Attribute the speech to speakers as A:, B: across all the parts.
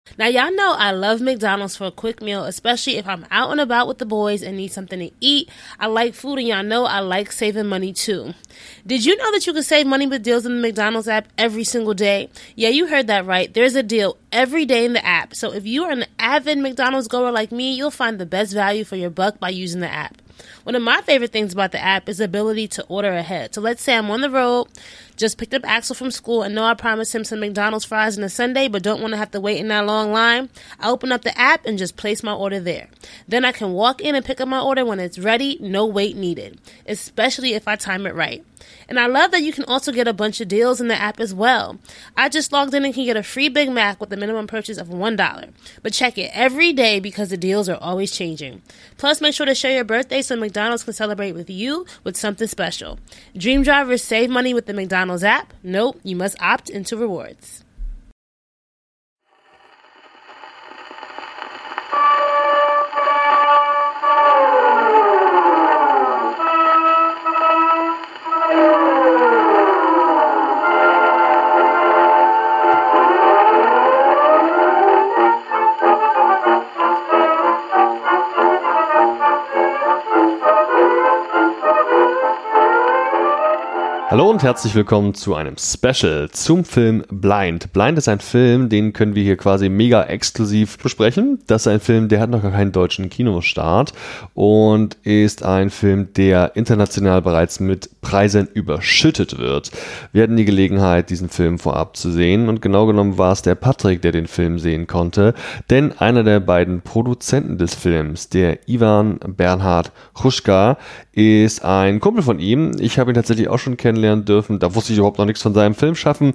A: Now, y'all know I love McDonald's for a quick meal, especially if I'm out and about with the boys and need something to eat. I like food, and y'all know I like saving money too. Did you know that you can save money with deals in the McDonald's app every single day? Yeah, you heard that right. There's a deal every day in the app. So if you are an avid McDonald's goer like me, you'll find the best value for your buck by using the app. One of my favorite things about the app is the ability to order ahead. So let's say I'm on the road, just picked up Axel from school, and know I promised him some McDonald's fries on a Sunday, but don't want to have to wait in that long line. I open up the app and just place my order there. Then I can walk in and pick up my order when it's ready, no wait needed, especially if I time it right. And I love that you can also get a bunch of deals in the app as well. I just logged in and can get a free Big Mac with a minimum purchase of $1. But check it every day because the deals are always changing. Plus, make sure to share your birthday so McDonald's can celebrate with you with something special. Dream drivers save money with the McDonald's app. Nope, you must opt into rewards.
B: Hallo und herzlich willkommen zu einem Special zum Film Blind. Blind ist ein Film, den können wir hier quasi mega exklusiv besprechen. Das ist ein Film, der hat noch gar keinen deutschen Kinostart und ist ein Film, der international bereits mit Preisen überschüttet wird. Wir hatten die Gelegenheit, diesen Film vorab zu sehen und genau genommen war es der Patrick, der den Film sehen konnte, denn einer der beiden Produzenten des Films, der Ivan Bernhard Hruska, ist ein Kumpel von ihm. Ich habe ihn tatsächlich auch schon kennenlernen dürfen. Da wusste ich überhaupt noch nichts von seinem Film schaffen.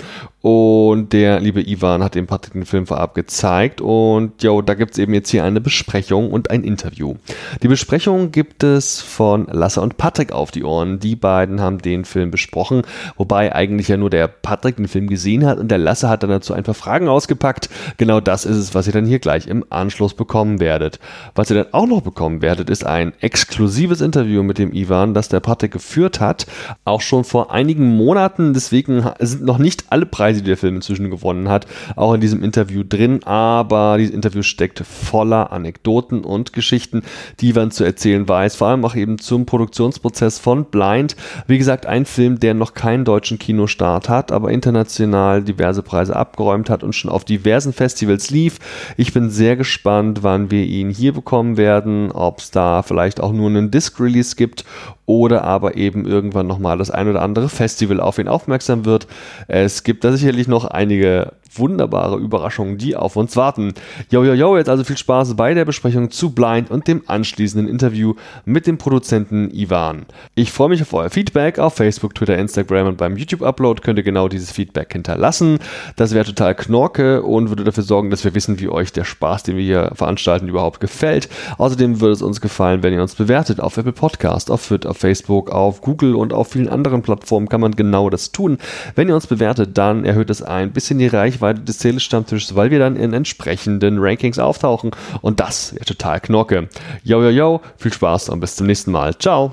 B: Und der liebe Ivan hat dem Patrick den Film vorab gezeigt. Und jo, da gibt es eben jetzt hier eine Besprechung und ein Interview. Die Besprechung gibt es von Lasse und Patrick auf die Ohren. Die beiden haben den Film besprochen, wobei eigentlich ja nur der Patrick den Film gesehen hat und der Lasse hat dann dazu ein paar Fragen ausgepackt. Genau das ist es, was ihr dann hier gleich im Anschluss bekommen werdet. Was ihr dann auch noch bekommen werdet, ist ein exklusives Interview mit dem Ivan, das der Patrick geführt hat, auch schon vor einigen Monaten. Deswegen sind noch nicht alle Preise, die der Film inzwischen gewonnen hat, auch in diesem Interview drin, aber dieses Interview steckt voller Anekdoten und Geschichten, die Ivan zu erzählen weiß, vor allem auch eben zum Produktionsprozess von Blind. Wie gesagt, ein Film, der noch keinen deutschen Kinostart hat, aber international diverse Preise abgeräumt hat und schon auf diversen Festivals lief. Ich bin sehr gespannt, wann wir ihn hier bekommen werden, ob es da vielleicht auch nur einen Disc-Release gibt oder aber eben irgendwann nochmal das ein oder andere Festival auf ihn aufmerksam wird. Es gibt da sicherlich noch einige wunderbare Überraschungen, die auf uns warten. Jo, jetzt also viel Spaß bei der Besprechung zu Blind und dem anschließenden Interview mit dem Produzenten Ivan. Ich freue mich auf euer Feedback auf Facebook, Twitter, Instagram und beim YouTube-Upload könnt ihr genau dieses Feedback hinterlassen. Das wäre total knorke und würde dafür sorgen, dass wir wissen, wie euch der Spaß, den wir hier veranstalten, überhaupt gefällt. Außerdem würde es uns gefallen, wenn ihr uns bewertet auf Apple Podcast, auf Twitter, auf Facebook, auf Google und auf vielen anderen Plattformen kann man genau das tun. Wenn ihr uns bewertet, dann erhöht es ein bisschen die Reichweite des Telestammtischs, weil wir dann in entsprechenden Rankings auftauchen und das wäre total knorke. Jo, viel Spaß und bis zum nächsten Mal. Ciao.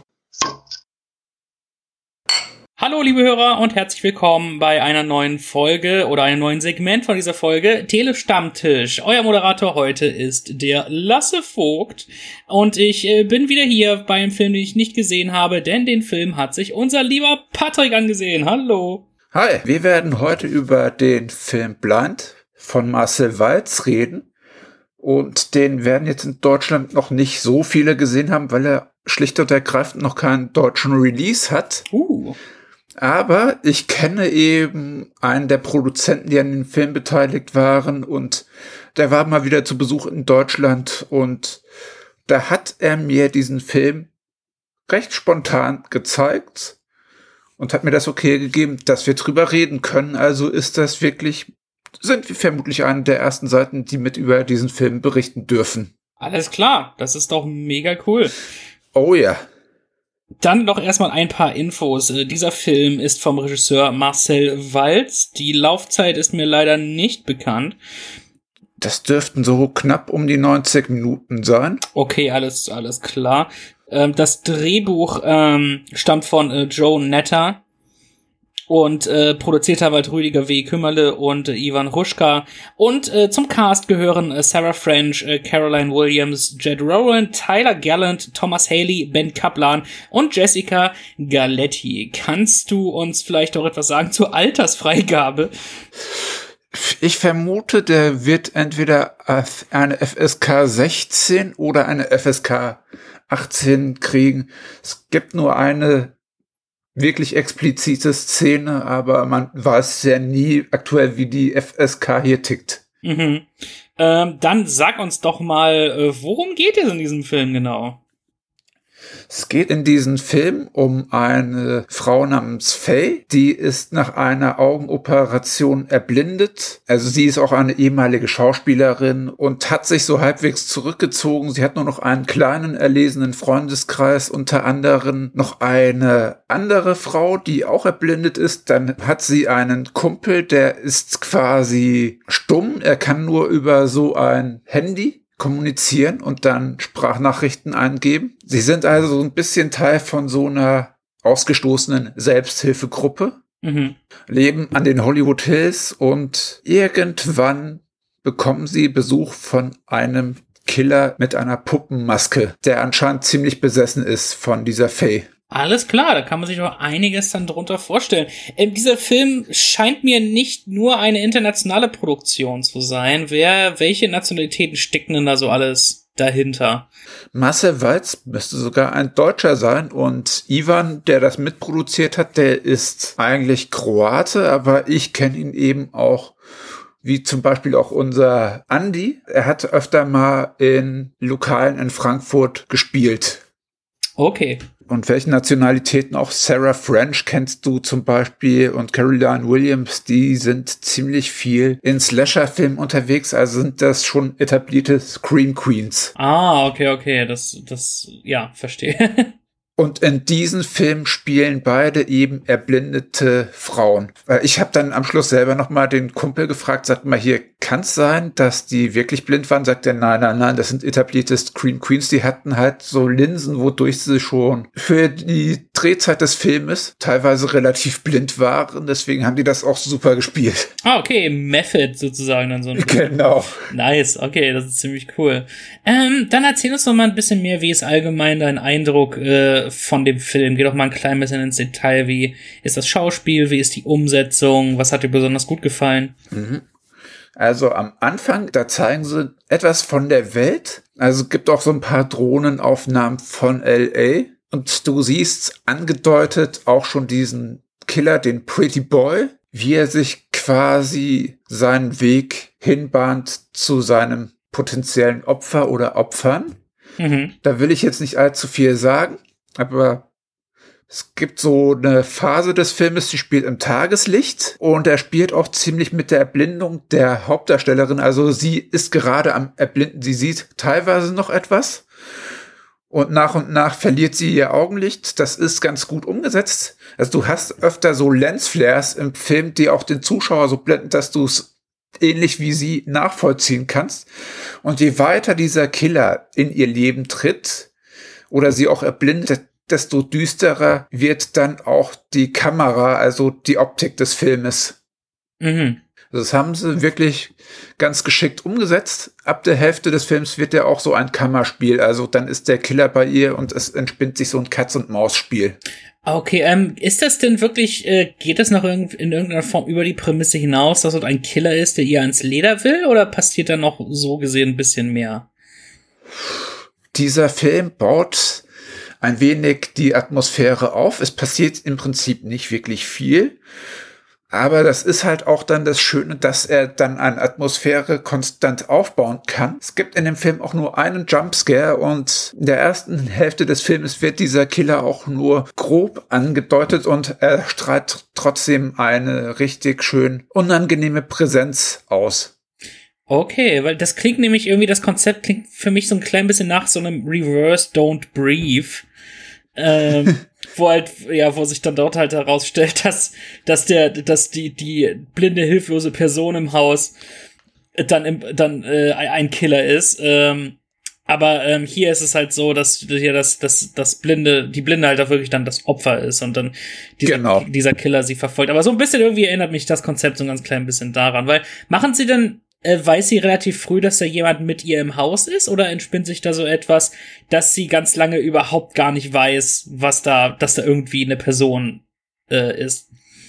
C: Hallo liebe Hörer und herzlich willkommen bei einer neuen Folge oder einem neuen Segment von dieser Folge Telestammtisch. Euer Moderator heute ist der Lasse Vogt und ich bin wieder hier bei einem Film, den ich nicht gesehen habe, denn den Film hat sich unser lieber Patrick angesehen. Hallo.
D: Hi, wir werden heute über den Film Blind von Marcel Walz reden und den werden jetzt in Deutschland noch nicht so viele gesehen haben, weil er schlicht und ergreifend noch keinen deutschen Release hat. Aber ich kenne eben einen der Produzenten, die an dem Film beteiligt waren und der war mal wieder zu Besuch in Deutschland und da hat er mir diesen Film recht spontan gezeigt und hat mir das okay gegeben, dass wir drüber reden können. Also sind wir vermutlich eine der ersten Seiten, die mit über diesen Film berichten dürfen.
C: Alles klar, das ist doch mega cool.
D: Oh ja.
C: Dann noch erstmal ein paar Infos. Dieser Film ist vom Regisseur Marcel Walz. Die Laufzeit ist mir leider nicht bekannt.
D: Das dürften so knapp um die 90 Minuten sein.
C: Okay, alles klar. Das Drehbuch stammt von Joe Netter Und produziert haben halt Rüdiger W. Kümmerle und Ivan Ruschka. Und zum Cast gehören Sarah French, Caroline Williams, Jed Rowan, Tyler Gallant, Thomas Haley, Ben Kaplan und Jessica Galetti. Kannst du uns vielleicht auch etwas sagen zur Altersfreigabe?
D: Ich vermute, der wird entweder eine FSK 16 oder eine FSK 18 kriegen. Es gibt nur eine wirklich explizite Szene, aber man weiß ja nie aktuell, wie die FSK hier tickt.
C: Mhm. Dann sag uns doch mal, worum geht es in diesem Film genau?
D: Es geht in diesem Film um eine Frau namens Faye, die ist nach einer Augenoperation erblindet. Also sie ist auch eine ehemalige Schauspielerin und hat sich so halbwegs zurückgezogen. Sie hat nur noch einen kleinen, erlesenen Freundeskreis, unter anderem noch eine andere Frau, die auch erblindet ist. Dann hat sie einen Kumpel, der ist quasi stumm. Er kann nur über so ein Handy kommunizieren und dann Sprachnachrichten eingeben. Sie sind also so ein bisschen Teil von so einer ausgestoßenen Selbsthilfegruppe, leben an den Hollywood Hills und irgendwann bekommen sie Besuch von einem Killer mit einer Puppenmaske, der anscheinend ziemlich besessen ist von dieser Faye.
C: Alles klar, da kann man sich auch einiges dann drunter vorstellen. Dieser Film scheint mir nicht nur eine internationale Produktion zu sein. Welche Nationalitäten stecken denn da so alles dahinter?
D: Marcel Walz müsste sogar ein Deutscher sein und Ivan, der das mitproduziert hat, der ist eigentlich Kroate, aber ich kenne ihn eben auch, wie zum Beispiel auch unser Andi. Er hat öfter mal in Lokalen in Frankfurt gespielt.
C: Okay.
D: Und welche Nationalitäten? Auch Sarah French kennst du zum Beispiel und Caroline Williams, die sind ziemlich viel in Slasher-Filmen unterwegs, also sind das schon etablierte Scream Queens.
C: Ah, okay, ja, verstehe.
D: Und in diesen Film spielen beide eben erblindete Frauen. Ich habe dann am Schluss selber nochmal den Kumpel gefragt, sagt mal hier, kann es sein, dass die wirklich blind waren? Sagt er, nein, das sind etablierte Scream Queens. Die hatten halt so Linsen, wodurch sie schon für die Drehzeit des Filmes teilweise relativ blind waren. Deswegen haben die das auch super gespielt.
C: Ah, okay, Method sozusagen dann so ein
D: Genau.
C: Nice, okay, das ist ziemlich cool. Dann erzähl uns doch mal ein bisschen mehr, wie ist allgemein dein Eindruck von dem Film? Geh doch mal ein klein bisschen ins Detail. Wie ist das Schauspiel? Wie ist die Umsetzung? Was hat dir besonders gut gefallen?
D: Also am Anfang, da zeigen sie etwas von der Welt. Also es gibt auch so ein paar Drohnenaufnahmen von L.A. Und du siehst angedeutet auch schon diesen Killer, den Pretty Boy, wie er sich quasi seinen Weg hinbahnt zu seinem potenziellen Opfer oder Opfern. Da will ich jetzt nicht allzu viel sagen, aber es gibt so eine Phase des Filmes, die spielt im Tageslicht und er spielt auch ziemlich mit der Erblindung der Hauptdarstellerin. Also sie ist gerade am Erblinden, sie sieht teilweise noch etwas und nach verliert sie ihr Augenlicht. Das ist ganz gut umgesetzt. Also du hast öfter so Lensflares im Film, die auch den Zuschauer so blenden, dass du es ähnlich wie sie nachvollziehen kannst. Und je weiter dieser Killer in ihr Leben tritt oder sie auch erblindet, desto düsterer wird dann auch die Kamera, also die Optik des Filmes. Das haben sie wirklich ganz geschickt umgesetzt. Ab der Hälfte des Films wird ja auch so ein Kammerspiel. Also dann ist der Killer bei ihr und es entspinnt sich so ein Katz-und-Maus-Spiel.
C: Okay, ist das denn wirklich, geht das noch in irgendeiner Form über die Prämisse hinaus, dass dort ein Killer ist, der ihr ans Leder will, oder passiert da noch so gesehen ein bisschen mehr?
D: Dieser Film baut ein wenig die Atmosphäre auf. Es passiert im Prinzip nicht wirklich viel. Aber das ist halt auch dann das Schöne, dass er dann eine Atmosphäre konstant aufbauen kann. Es gibt in dem Film auch nur einen Jumpscare und in der ersten Hälfte des Films wird dieser Killer auch nur grob angedeutet und er strahlt trotzdem eine richtig schön unangenehme Präsenz aus.
C: Okay, weil das klingt nämlich irgendwie, das Konzept klingt für mich so ein klein bisschen nach so einem Reverse Don't Breathe. Wo sich dann dort halt herausstellt, dass die blinde, hilflose Person im Haus dann ein Killer ist. Aber hier ist es halt so, dass hier die Blinde halt auch wirklich dann das Opfer ist und dann dieser Killer sie verfolgt. Aber so ein bisschen irgendwie erinnert mich das Konzept so ein ganz klein bisschen daran. Weil, machen sie denn, weiß sie relativ früh, dass da jemand mit ihr im Haus ist? Oder entspinnt sich da so etwas, dass sie ganz lange überhaupt gar nicht weiß, dass da irgendwie eine Person ist?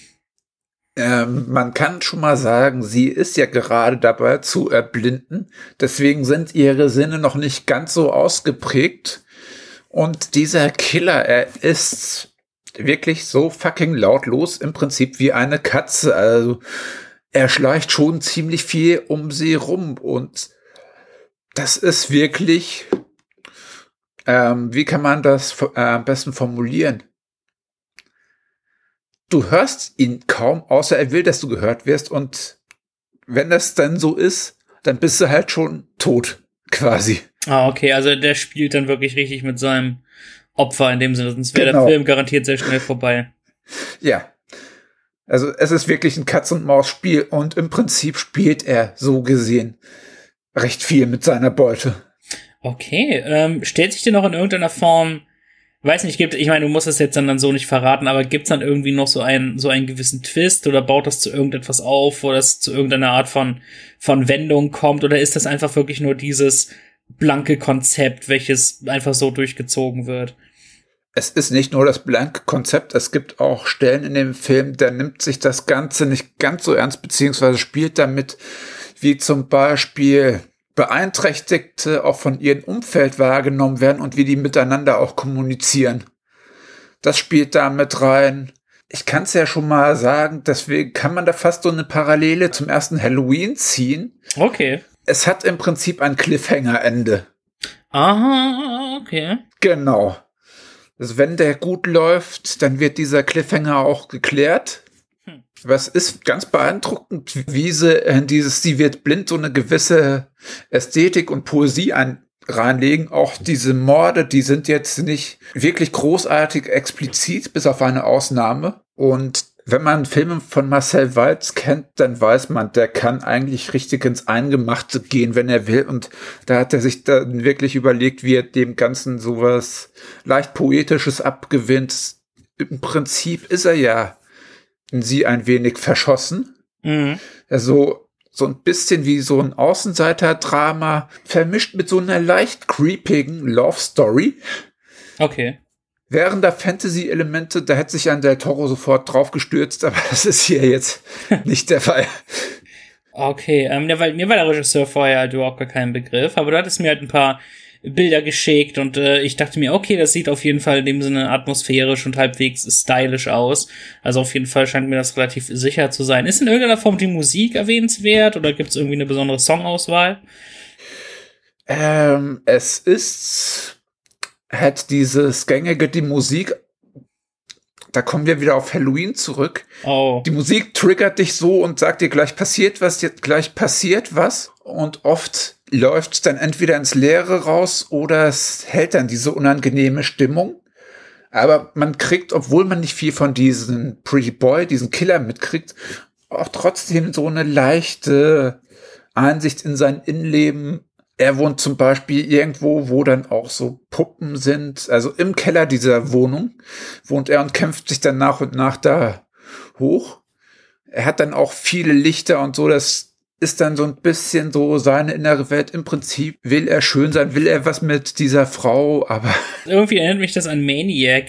D: Man kann schon mal sagen, sie ist ja gerade dabei zu erblinden. Deswegen sind ihre Sinne noch nicht ganz so ausgeprägt. Und dieser Killer, er ist wirklich so fucking lautlos, im Prinzip wie eine Katze. Also er schleicht schon ziemlich viel um sie rum. Und das ist wirklich, wie kann man das am besten formulieren? Du hörst ihn kaum, außer er will, dass du gehört wirst. Und wenn das dann so ist, dann bist du halt schon tot, quasi.
C: Ah, okay, also der spielt dann wirklich richtig mit seinem Opfer in dem Sinne, sonst wäre der Film garantiert sehr schnell vorbei.
D: Ja, also es ist wirklich ein Katz-und-Maus-Spiel und im Prinzip spielt er so gesehen recht viel mit seiner Beute.
C: Okay, stellt sich dir noch in irgendeiner Form, weiß nicht, ich meine, du musst es jetzt dann so nicht verraten, aber gibt's dann irgendwie noch so einen gewissen Twist oder baut das zu irgendetwas auf, wo das zu irgendeiner Art von Wendung kommt, oder ist das einfach wirklich nur dieses blanke Konzept, welches einfach so durchgezogen wird?
D: Es ist nicht nur das blanke Konzept, es gibt auch Stellen in dem Film, da nimmt sich das Ganze nicht ganz so ernst, beziehungsweise spielt damit, wie zum Beispiel Beeinträchtigte auch von ihrem Umfeld wahrgenommen werden und wie die miteinander auch kommunizieren. Das spielt da mit rein. Ich kann es ja schon mal sagen, deswegen kann man da fast so eine Parallele zum ersten Halloween ziehen.
C: Okay.
D: Es hat im Prinzip ein Cliffhanger-Ende.
C: Aha, okay.
D: Genau. Also wenn der gut läuft, dann wird dieser Cliffhanger auch geklärt. Was ist ganz beeindruckend, wie sie sie wird blind, so eine gewisse Ästhetik und Poesie reinlegen. Auch diese Morde, die sind jetzt nicht wirklich großartig explizit, bis auf eine Ausnahme. Und wenn man Filme von Marcel Walz kennt, dann weiß man, der kann eigentlich richtig ins Eingemachte gehen, wenn er will. Und da hat er sich dann wirklich überlegt, wie er dem Ganzen sowas leicht Poetisches abgewinnt. Im Prinzip ist er ja in sie ein wenig verschossen. Mhm. Also so ein bisschen wie so ein Außenseiter-Drama, vermischt mit so einer leicht creepigen Love-Story.
C: Okay.
D: Wären da Fantasy-Elemente, da hätte sich ein Del Toro sofort drauf gestürzt, aber das ist hier jetzt nicht der Fall.
C: Okay, weil mir war der Regisseur vorher halt überhaupt gar kein Begriff, aber du hattest mir halt ein paar Bilder geschickt und ich dachte mir, okay, das sieht auf jeden Fall in dem Sinne atmosphärisch und halbwegs stylisch aus. Also auf jeden Fall scheint mir das relativ sicher zu sein. Ist in irgendeiner Form die Musik erwähnenswert oder gibt es irgendwie eine besondere Songauswahl?
D: Es ist halt dieses gängige, die Musik, da kommen wir wieder auf Halloween zurück.
C: Oh.
D: Die Musik triggert dich so und sagt dir, gleich passiert was. Und oft läuft es dann entweder ins Leere raus oder es hält dann diese unangenehme Stimmung. Aber man kriegt, obwohl man nicht viel von diesem Pretty Boy, diesen Killer mitkriegt, auch trotzdem so eine leichte Einsicht in sein Innenleben. Er wohnt zum Beispiel irgendwo, wo dann auch so Puppen sind. Also im Keller dieser Wohnung wohnt er und kämpft sich dann nach und nach da hoch. Er hat dann auch viele Lichter und so, das ist dann so ein bisschen so seine innere Welt. Im Prinzip will er schön sein, will er was mit dieser Frau, aber
C: irgendwie erinnert mich das an Maniac.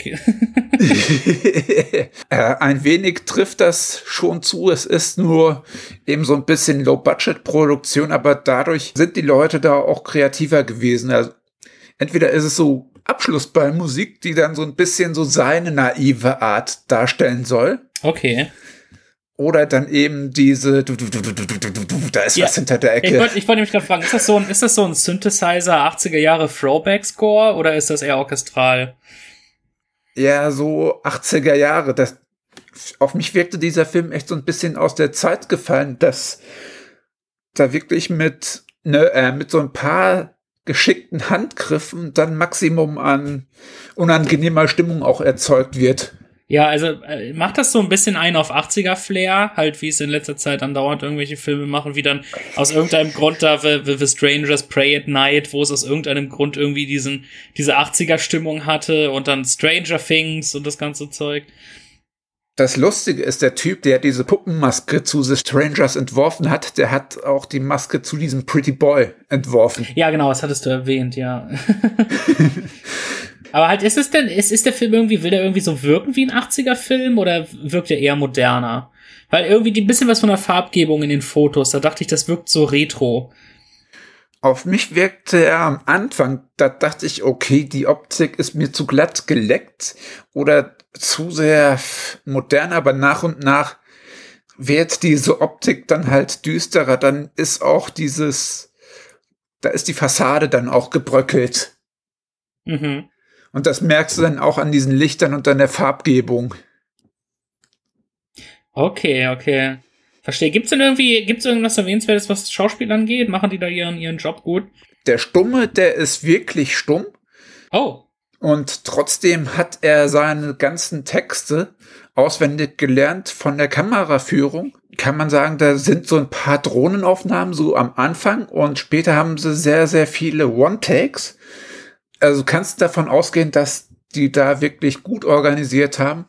D: Ein wenig trifft das schon zu. Es ist nur eben so ein bisschen Low-Budget-Produktion, aber dadurch sind die Leute da auch kreativer gewesen. Also entweder ist es so Abschlussballmusik, die dann so ein bisschen so seine naive Art darstellen soll.
C: Okay.
D: Oder dann eben diese, da ist was hinter der Ecke.
C: Ich wollte mich gerade fragen, ist das so ein Synthesizer 80er Jahre Throwback-Score oder ist das eher orchestral?
D: Ja, so 80er Jahre. Auf mich wirkte dieser Film echt so ein bisschen aus der Zeit gefallen, dass da wirklich mit so ein paar geschickten Handgriffen dann Maximum an unangenehmer Stimmung auch erzeugt wird.
C: Ja, also macht das so ein bisschen ein auf 80er-Flair, halt wie es in letzter Zeit andauernd irgendwelche Filme machen, wie dann aus irgendeinem Grund da The Strangers Pray at Night, wo es aus irgendeinem Grund irgendwie diese 80er-Stimmung hatte und dann Stranger Things und das ganze Zeug.
D: Das Lustige ist, der Typ, der diese Puppenmaske zu The Strangers entworfen hat, der hat auch die Maske zu diesem Pretty Boy entworfen.
C: Ja, genau, das hattest du erwähnt, ja. Aber halt, ist der Film irgendwie, will der irgendwie so wirken wie ein 80er-Film oder wirkt er eher moderner? Weil irgendwie ein bisschen was von der Farbgebung in den Fotos, da dachte ich, das wirkt so retro.
D: Auf mich wirkte er am Anfang, da dachte ich, okay, die Optik ist mir zu glatt geleckt oder zu sehr modern, aber nach und nach wird diese Optik dann halt düsterer, dann ist auch da ist die Fassade dann auch gebröckelt.
C: Mhm.
D: Und das merkst du dann auch an diesen Lichtern und an der Farbgebung.
C: Okay. Verstehe. Gibt's irgendwas Erwähnenswertes, was das Schauspiel angeht? Machen die da ihren Job gut?
D: Der Stumme, der ist wirklich stumm.
C: Oh.
D: Und trotzdem hat er seine ganzen Texte auswendig gelernt von der Kameraführung. Kann man sagen, da sind so ein paar Drohnenaufnahmen so am Anfang und später haben sie sehr, sehr viele One-Takes. Also kannst du davon ausgehen, dass die da wirklich gut organisiert haben.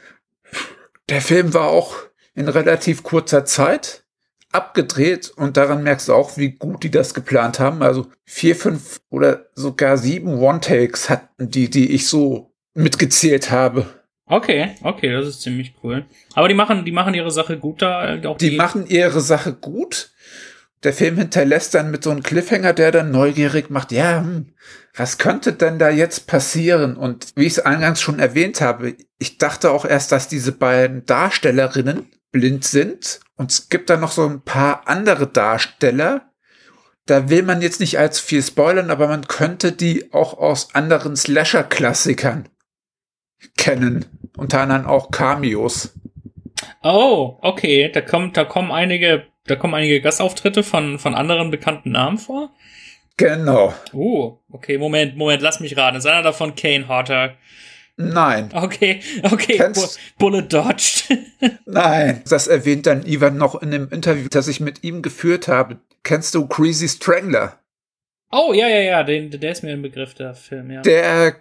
D: Der Film war auch in relativ kurzer Zeit abgedreht und daran merkst du auch, wie gut die das geplant haben. Also 4, 5 oder sogar 7 One-Takes hatten die ich so mitgezählt habe.
C: Okay, das ist ziemlich cool. Aber die machen ihre Sache gut da. Auch
D: die machen ihre Sache gut. Der Film hinterlässt dann mit so einem Cliffhanger, der dann neugierig macht, ja, was könnte denn da jetzt passieren? Und wie ich es eingangs schon erwähnt habe, ich dachte auch erst, dass diese beiden Darstellerinnen blind sind. Und es gibt dann noch so ein paar andere Darsteller. Da will man jetzt nicht allzu viel spoilern, aber man könnte die auch aus anderen Slasher-Klassikern kennen. Unter anderem auch Cameos.
C: Oh, okay. Da kommen einige Gastauftritte von anderen bekannten Namen vor?
D: Genau.
C: Okay, Moment, lass mich raten. Ist einer davon Kane Hodder?
D: Nein.
C: Okay. Bullet dodged.
D: Nein, das erwähnt dann Ivan noch in dem Interview, das ich mit ihm geführt habe. Kennst du Greasy Strangler?
C: Oh, ja, der ist mir ein Begriff, der Film, ja.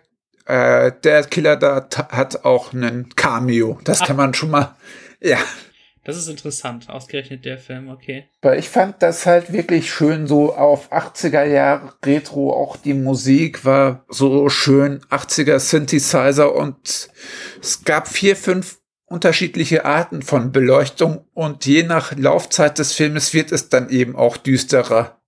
D: Der Killer da hat auch einen Cameo. Das kann man schon mal, ja.
C: Das ist interessant, ausgerechnet der Film, okay.
D: Weil ich fand das halt wirklich schön so auf 80er Jahre Retro, auch die Musik war so schön 80er Synthesizer und es gab 4, 5 unterschiedliche Arten von Beleuchtung und je nach Laufzeit des Filmes wird es dann eben auch düsterer.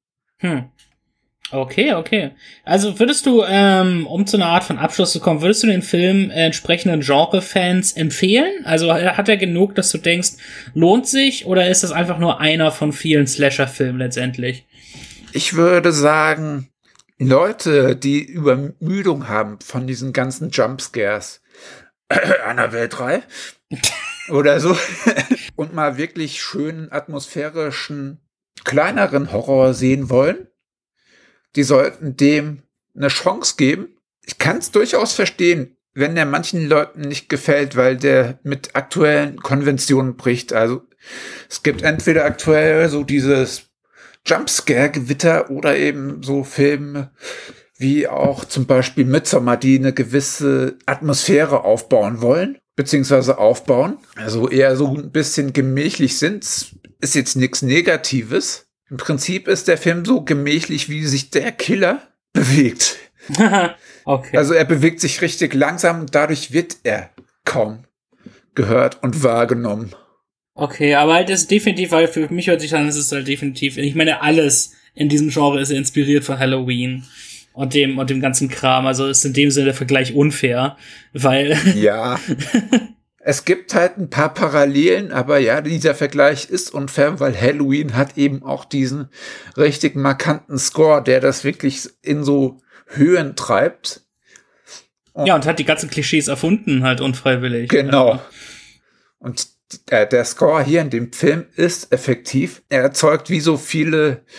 C: Okay. Also würdest du, um zu einer Art von Abschluss zu kommen, würdest du den Film entsprechenden Genre-Fans empfehlen? Also hat er genug, dass du denkst, lohnt sich, oder ist das einfach nur einer von vielen Slasher-Filmen letztendlich?
D: Ich würde sagen, Leute, die Übermüdung haben von diesen ganzen Jumpscares, Annabelle 3 oder so, und mal wirklich schönen, atmosphärischen, kleineren Horror sehen wollen, die sollten dem eine Chance geben. Ich kann es durchaus verstehen, wenn der manchen Leuten nicht gefällt, weil der mit aktuellen Konventionen bricht. Also es gibt entweder aktuell so dieses Jumpscare-Gewitter oder eben so Filme wie auch zum Beispiel Midsommar, die eine gewisse Atmosphäre aufbauen wollen, beziehungsweise aufbauen. Also eher so ein bisschen gemächlich sind. Ist jetzt nichts Negatives. Im Prinzip ist der Film so gemächlich, wie sich der Killer bewegt.
C: Okay.
D: Also er bewegt sich richtig langsam und dadurch wird er kaum gehört und wahrgenommen.
C: Okay, aber halt ist definitiv, weil für mich hört sich an, es ist halt definitiv, ich meine, alles in diesem Genre ist inspiriert von Halloween und dem ganzen Kram. Also ist in dem Sinne der Vergleich unfair, weil...
D: Ja. Es gibt halt ein paar Parallelen, aber ja, dieser Vergleich ist unfair, weil Halloween hat eben auch diesen richtig markanten Score, der das wirklich in so Höhen treibt.
C: Und hat die ganzen Klischees erfunden, halt unfreiwillig.
D: Genau.
C: Ja.
D: Und der Score hier in dem Film ist effektiv. Er erzeugt wie so viele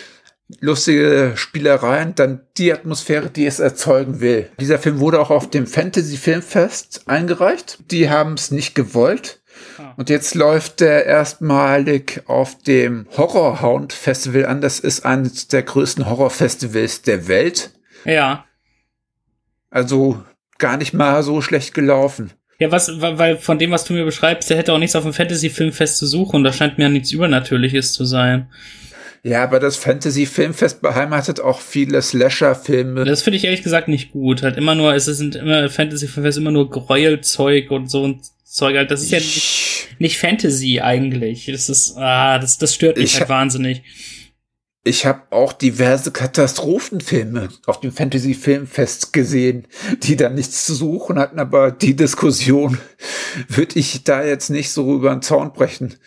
D: lustige Spielereien, dann die Atmosphäre, die es erzeugen will. Dieser Film wurde auch auf dem Fantasy-Filmfest eingereicht. Die haben es nicht gewollt. Und jetzt läuft der erstmalig auf dem Horrorhound Festival an. Das ist eines der größten Horrorfestivals der Welt.
C: Ja.
D: Also gar nicht mal so schlecht gelaufen.
C: Ja, weil von dem, was du mir beschreibst, der hätte auch nichts auf dem Fantasy-Filmfest zu suchen. Das scheint mir ja nichts Übernatürliches zu sein.
D: Ja, aber das Fantasy-Filmfest beheimatet auch viele Slasher-Filme.
C: Das finde ich ehrlich gesagt nicht gut. Halt immer nur, sind immer Fantasy-Filmfest immer nur Gräuelzeug und so ein Zeug halt. Das ist ja nicht Fantasy eigentlich. Das ist, das stört mich halt wahnsinnig.
D: Ich habe auch diverse Katastrophenfilme auf dem Fantasy-Filmfest gesehen, die da nichts zu suchen hatten, aber die Diskussion würde ich da jetzt nicht so über den Zaun brechen.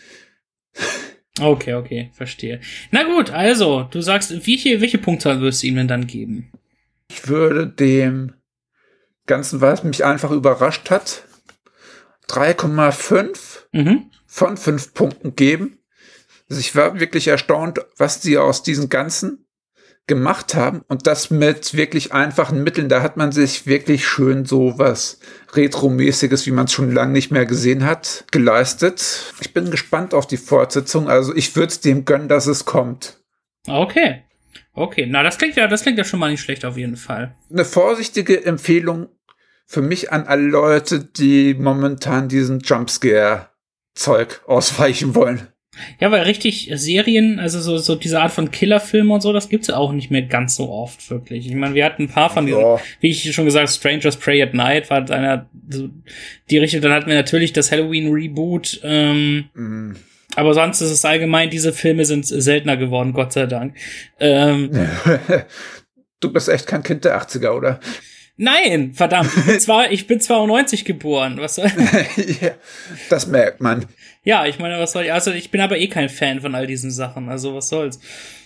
C: Okay, verstehe. Na gut, also, du sagst, welche Punktzahl wirst du ihm denn dann geben?
D: Ich würde dem Ganzen, was mich einfach überrascht hat, 3,5 von 5 Punkten geben. Also ich war wirklich erstaunt, was sie aus diesen Ganzen gemacht haben und das mit wirklich einfachen Mitteln. Da hat man sich wirklich schön so was Retro-mäßiges, wie man es schon lange nicht mehr gesehen hat, geleistet. Ich bin gespannt auf die Fortsetzung. Also ich würde es dem gönnen, dass es kommt.
C: Okay. Na, das klingt ja schon mal nicht schlecht auf jeden Fall.
D: Eine vorsichtige Empfehlung für mich an alle Leute, die momentan diesen Jumpscare-Zeug ausweichen wollen.
C: Ja, weil richtig Serien, also so diese Art von Killerfilme und so, das gibt's ja auch nicht mehr ganz so oft, wirklich. Ich meine, wir hatten ein paar von diesen, wie ich schon gesagt, Strangers Prey at Night war einer, so die Richtung, dann hatten wir natürlich das Halloween-Reboot, aber sonst ist es allgemein, diese Filme sind seltener geworden, Gott sei Dank.
D: Du bist echt kein Kind der 80er, oder?
C: Nein, verdammt, ich bin 92 geboren, was soll
D: ja, das merkt man.
C: Ja, ich meine, was soll ich, also ich bin aber kein Fan von all diesen Sachen, also was soll's.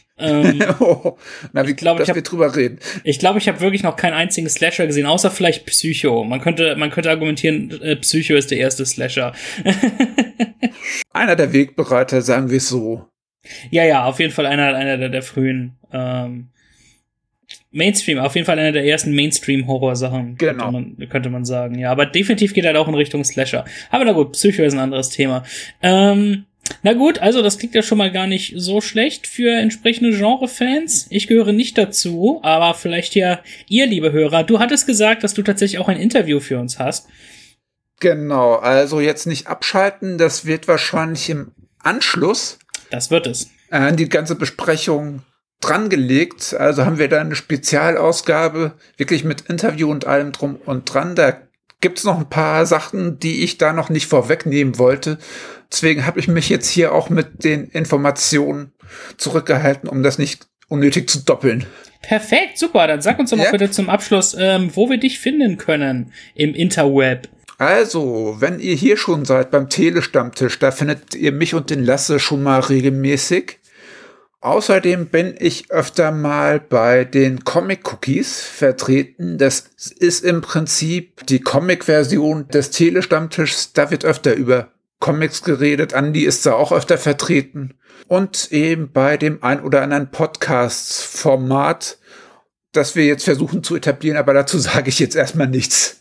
D: Wir drüber reden.
C: Ich glaube, ich habe wirklich noch keinen einzigen Slasher gesehen, außer vielleicht Psycho. Man könnte argumentieren, Psycho ist der erste Slasher.
D: Einer der Wegbereiter, sagen wir es so.
C: Ja, auf jeden Fall einer der frühen Mainstream, auf jeden Fall einer der ersten Mainstream-Horror-Sachen,
D: genau.
C: könnte man sagen. Ja, aber definitiv geht er auch in Richtung Slasher. Aber na gut, Psycho ist ein anderes Thema. Na gut, also das klingt ja schon mal gar nicht so schlecht für entsprechende Genre-Fans. Ich gehöre nicht dazu, aber vielleicht ja ihr, liebe Hörer. Du hattest gesagt, dass du tatsächlich auch ein Interview für uns hast.
D: Genau, also jetzt nicht abschalten, das wird wahrscheinlich im Anschluss.
C: Das wird es.
D: An die ganze Besprechung drangelegt. Also haben wir da eine Spezialausgabe, wirklich mit Interview und allem drum und dran. Da gibt's noch ein paar Sachen, die ich da noch nicht vorwegnehmen wollte. Deswegen habe ich mich jetzt hier auch mit den Informationen zurückgehalten, um das nicht unnötig zu doppeln.
C: Perfekt, super. Dann sag uns doch mal bitte zum Abschluss, wo wir dich finden können im Interweb.
D: Also, wenn ihr hier schon seid beim Telestammtisch, da findet ihr mich und den Lasse schon mal regelmäßig. Außerdem bin ich öfter mal bei den Comic-Cookies vertreten. Das ist im Prinzip die Comic-Version des Telestammtischs. Da wird öfter über Comics geredet. Andi ist da auch öfter vertreten. Und eben bei dem ein oder anderen Podcast-Format, das wir jetzt versuchen zu etablieren. Aber dazu sage ich jetzt erstmal nichts.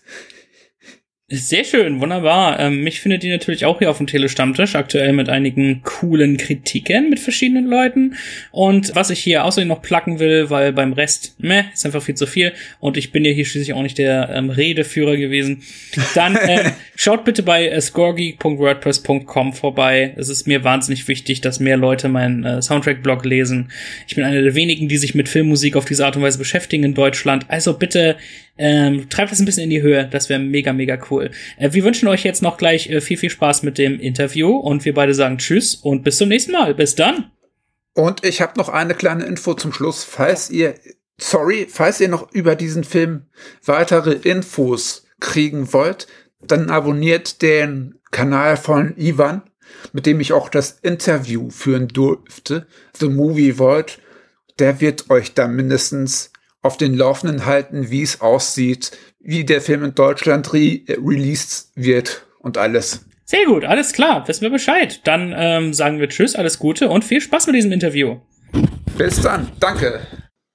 C: Sehr schön, wunderbar. Mich findet ihr natürlich auch hier auf dem Telestammtisch, aktuell mit einigen coolen Kritiken mit verschiedenen Leuten. Und was ich hier außerdem noch placken will, weil beim Rest, ist einfach viel zu viel. Und ich bin ja hier schließlich auch nicht der Redeführer gewesen. Dann schaut bitte bei scoregeek.wordpress.com vorbei. Es ist mir wahnsinnig wichtig, dass mehr Leute meinen Soundtrack-Blog lesen. Ich bin einer der wenigen, die sich mit Filmmusik auf diese Art und Weise beschäftigen in Deutschland. Also bitte treibt das ein bisschen in die Höhe. Das wäre mega, mega cool. Wir wünschen euch jetzt noch gleich viel Spaß mit dem Interview und wir beide sagen Tschüss und bis zum nächsten Mal. Bis dann.
D: Und ich habe noch eine kleine Info zum Schluss. Falls ihr noch über diesen Film weitere Infos kriegen wollt, dann abonniert den Kanal von Ivan, mit dem ich auch das Interview führen durfte, The Movie Vault. Der wird euch da mindestens auf den Laufenden halten, wie es aussieht, wie der Film in Deutschland released wird und alles.
C: Sehr gut, alles klar, wissen wir Bescheid. Dann sagen wir Tschüss, alles Gute und viel Spaß mit diesem Interview.
D: Bis dann. Danke.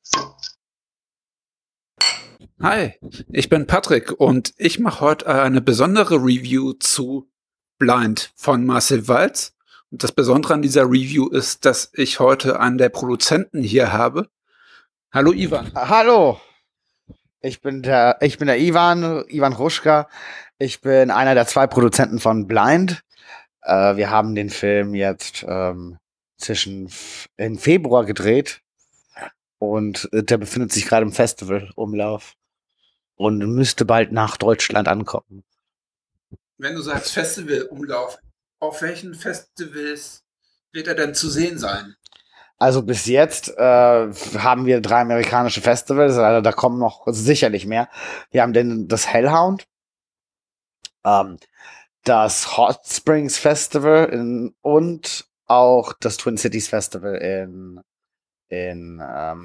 D: Hi, ich bin Patrick und ich mache heute eine besondere Review zu Blind von Marcel Walz. Und das Besondere an dieser Review ist, dass ich heute einen der Produzenten hier habe. Hallo Ivan.
E: Hallo, ich bin der Ivan Ruschka. Ich bin einer der 2 Produzenten von Blind. Wir haben den Film jetzt im Februar gedreht und der befindet sich gerade im Festivalumlauf und müsste bald nach Deutschland ankommen.
D: Wenn du sagst Festivalumlauf, auf welchen Festivals wird er denn zu sehen sein?
E: Also bis jetzt haben wir 3 amerikanische Festivals, also da kommen noch sicherlich mehr. Wir haben das Hellhound, das Hot Springs Festival und auch das Twin Cities Festival in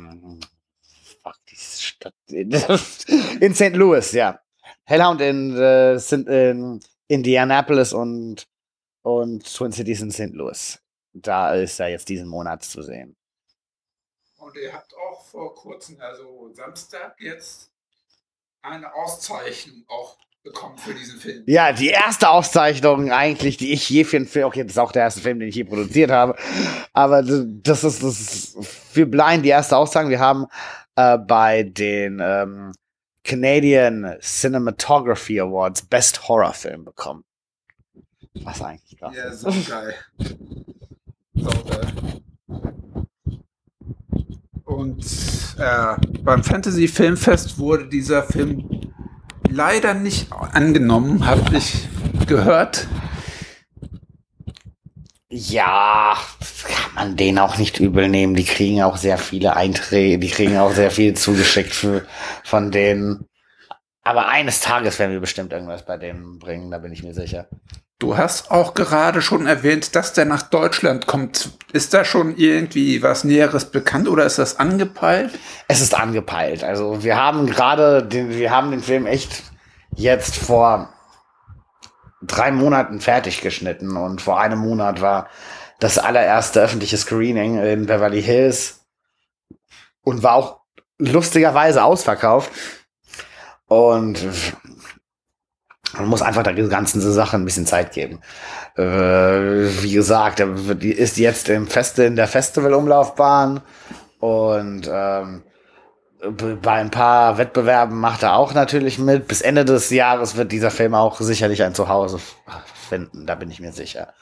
E: St. Louis, ja. Hellhound in Indianapolis und Twin Cities in St. Louis. Da ist er jetzt diesen Monat zu sehen.
D: Und ihr habt auch vor kurzem, also Samstag, jetzt eine Auszeichnung auch bekommen für diesen Film.
E: Ja, die erste Auszeichnung eigentlich, die ich je für einen Film, okay, das ist auch der erste Film, den ich je produziert habe, aber das ist für Blind die erste Auszeichnung. Wir haben bei den Canadian Cinematography Awards Best Horror Film bekommen. Was eigentlich krass.
D: Ja, so geil. So geil. Und beim Fantasy Filmfest wurde dieser Film leider nicht angenommen, habe ich gehört.
E: Ja, kann man denen auch nicht übel nehmen. Die kriegen auch sehr viele Einträge, die kriegen auch sehr viel zugeschickt von denen. Aber eines Tages werden wir bestimmt irgendwas bei denen bringen, da bin ich mir sicher.
D: Du hast auch gerade schon erwähnt, dass der nach Deutschland kommt. Ist da schon irgendwie was Näheres bekannt oder ist das angepeilt?
E: Es ist angepeilt. Also wir haben den Film echt jetzt vor 3 Monaten fertig geschnitten und vor einem Monat war das allererste öffentliche Screening in Beverly Hills und war auch lustigerweise ausverkauft. Und man muss einfach der ganzen Sache ein bisschen Zeit geben. Wie gesagt, er ist jetzt in der Festivalumlaufbahn und bei ein paar Wettbewerben macht er auch natürlich mit. Bis Ende des Jahres wird dieser Film auch sicherlich ein Zuhause finden, da bin ich mir sicher.